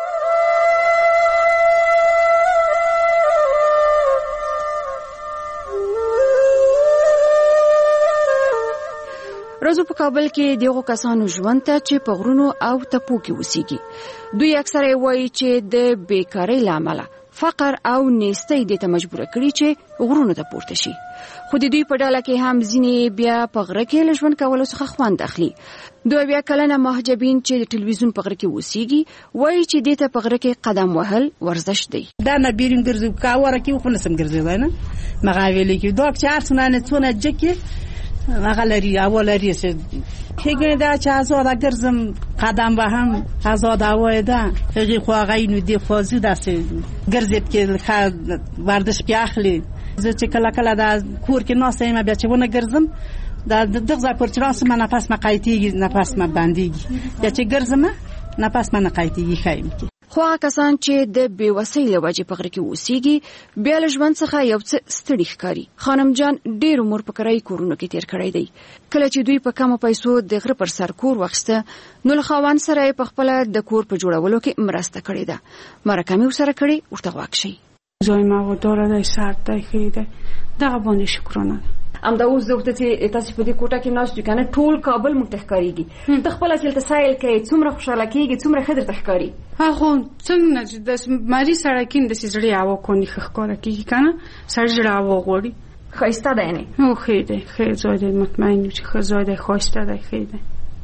روزو په کابل کې دغه کسانو ژوند ته چې په غرونو او تپو کې وسیږي. دوی اکثره وایي چې د بیکاری لامل فقر او نیستۍ د ته مجبور کړي چې غرونو ته پورته شي. خو د دوی په ډله کې هم ځینې بیا په غره کې له ژوند کولو څخه خوند اخلي. دوی بیا کلنه مهاجبین چې د ټلویزیون په غره کې وسیږي وایي چې د ته په غره کې قدم وهل ورزش دی. دا نه بیرون ګرځو کاوره کې خو نسم ګرځي نه مغاویلې کې دوه چار څونه څونه جکه مغلری اولری سه هیګنه دا چې آزاد ګرځم قدم به هم آزاد اوای ده هغه خو غینو دی فوزي داسې ګرځید کې ورزش کې اخلي زه چې کله کله دا کور کې ناسه ما بیا چې ونه ګرځم دا دغه پر تراس ما نفس ما قایتیږي نفس ما باندېږي یا چې ګرځم نفس ما نه قایتیږي خایم کې. خو هغه کسان چې د بیوسۍ له وجې په غره کې اوسېږي بیا له ژوند څخه یو څه ستړي ښکاري. خانم جان ډېر عمر په کرایي کورونو کې تیر کړی دی. کله چې دوی په کمو پیسو د غره پر سر کور واخیسته نو له خاوند سره یې په خپله د کور په جوړولو کې مرسته کړې ده. مرکه مې ورسره کړې ورته غوږ شئ. زوی ما وداره دی سرد دی ښې دی دغه باندې شکرانه ده. همدا اوس د وخت چې تاسو په دې کوټه کې ناست یو کنه ټول کابل مونږ ته ښکاریږي. ته خپل چې تسایل کې څومره خوشاله کیږي څومره خدای ته ښکاری. هغه څنګه چې د ماري سره کې د سړی هوا کوي ښکارا کیږي کنه سړی هوا غوړي خاصه ده نه او خې ده خې زوی ده مطمئن چې خې زوی ده خواسته ده خې ده.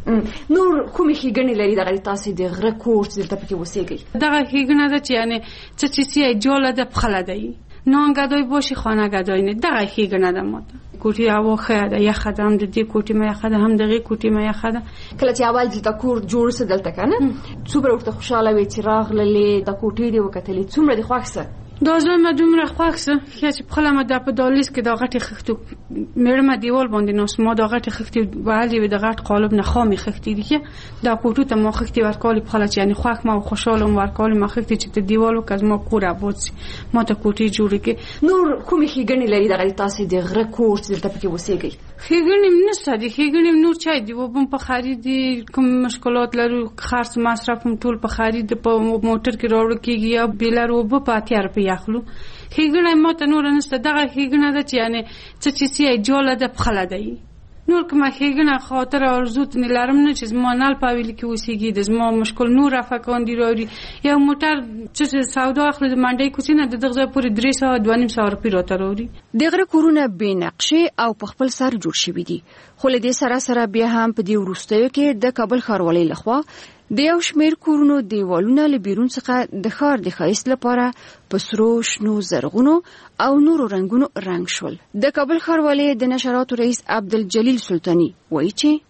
نور کومې ښېګڼې لري دغه تاسو د غره کور چې دلته پکې اوسېږئ؟ دغه ښېګڼه ده چې یعنې څه چیزی جوړه ده پخله دی نانګدای باشي خانه‌گدای نه دغه ښېګڼه ده ماته. کوټي هوا ښه ده یخه ده هم د دې کوټې مې یخه ده هم دغې کوټې مې یخه ده. کله چې اول دلته کور جوړ سه دلته کنه څومره ورته خوشاله وې چې راغللې د کوټې دې وکتلې څومره دې خوښ سه؟ دا زه مې دومره خوښ سه چې پخله مې دا په دالیز کې دا غټې خښتو مېړه مې دیوال باندې ناست ما دا غټې خښتې وهلې وې د غټ قالب نه خامې خښتې دي چې دا کوټو ته ما خښتې ورکولې پخله چې یعنې خوښ ما او خوشحاله م ورکولې ما خښتې چې د دیوال وکړ ما کور اباد سي ما ته کوټې جوړې کړې. نور کومې ښېګڼې لري دغه تاسې د غره کور چې دلته پکې اوسېږئ؟ ښېګڼې م نشته دي ښېګڼې م نور چای دي اوبه م په خرید دي کوم مشکلات لرو خرڅ مصرف م ټول په خرید په موټر کې راوړل کېږي یا بیلر اوبه په اتیا روپۍ اخلو. ښېګڼه ما ته نور نشته دغه ښېګڼه ده چې یعنې څه چې څه یې جوړه ده پخله دی. نور کومه ښېګڼه خاطر آرزو ته لرم نه چې زما نل په حویلي کې اوسېږي د زما مشکل نور رفع کاندي راوړي یو موټر چې سودا اخلي د منډۍ کوڅې نه د دغه ځای پورې درې سوه دوه نیم سوه روپۍ راته راوړي. د غره کورونه بې نقشې او په خپل سر جوړ شوي دي خو له دې سره سره بیا هم په دې وروستیو کې د کابل ښاروالۍ لخوا د یو شمېر کورونو دیوالونه له بیرون څخه د ښار د ښایست لپاره په سرو شنو زرغونو او نورو رنګونو رنګ شول. د کابل ښاروالۍ د نشراتو رئیس عبدالجلیل سلطاني وایي چې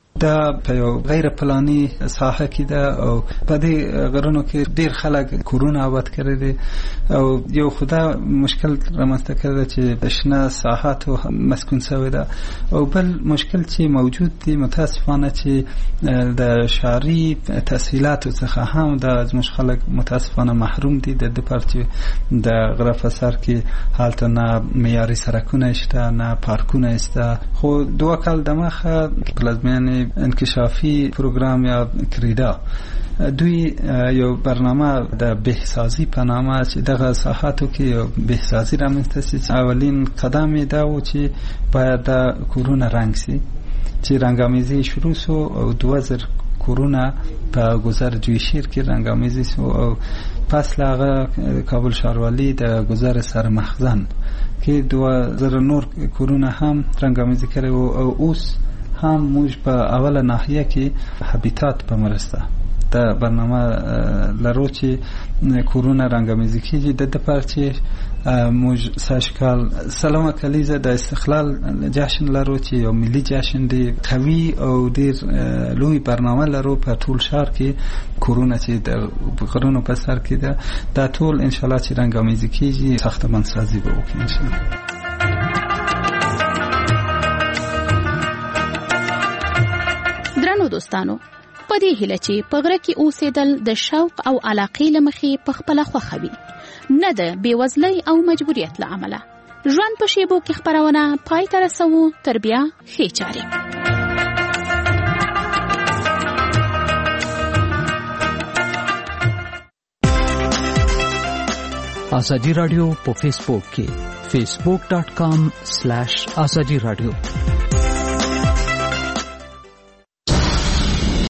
دا په یو غیر پلاني ساحه کې ده او په دې غرونو کې ډیر خلک کورونه آباد کړي دي او یو خدا مشکل رامنځته کړی چې د شنه ساحاتو مسکون شوی ده او بل مشکل چې موجود دی متاسفانه چې د شهري تسهیلاتو څخه هم د زموږ خلک متاسفانه محروم دي د د پارچې د غره په سر کې حالت نه معیاري سړکونه شته نه پارکونه شته خو دوه کال دمخه پلازمینه انکشافی پروګرام یا کریدا دوی یو برنامه د بهسازی په نامه چې دغه ساحاتو کې یو بهسازی رامنځته شي. اولین قدم یې دا و چې باید د کورونه رنګ شي چې رنګامیزي شروع شو او دوه زره کورونه په گذر جویشیر کې رنګامیزي شو او پس لاغه کابل ښاروالي د گذر سر مخزن کې دوه زره نور کورونه هم رنګامیزي کړي او اوس هم موږ په اوله ناحیه کې هابیتات په مرسته د برنامه لرو چې کورونه رنګامیزي کیږي د لپاره چې موږ ساشکال سلامه کلیزه د استقلال جشن لرو چې یو ملي جشن دی قوي او ډیر لوی برنامه لرو په ټول شهر کې کورونه چې د غرونو په سر کې ده دا ټول ان شاء الله چې رنګامیزي کیږي ساختمان سازي به وکړي ان شاء الله. درنو دوستانو په دې هیله چې په غره کې اوسېدل د شوق او علاقې له مخې په خپله خوښه وي نه د بېوزلۍ او مجبوریت له امله. ژوند په شیبو کې خپرونه پای ته رسوو. تر بیا ښې چارې. ازادي رادیو په فیسبوک کې facebook dot com slash azadi radio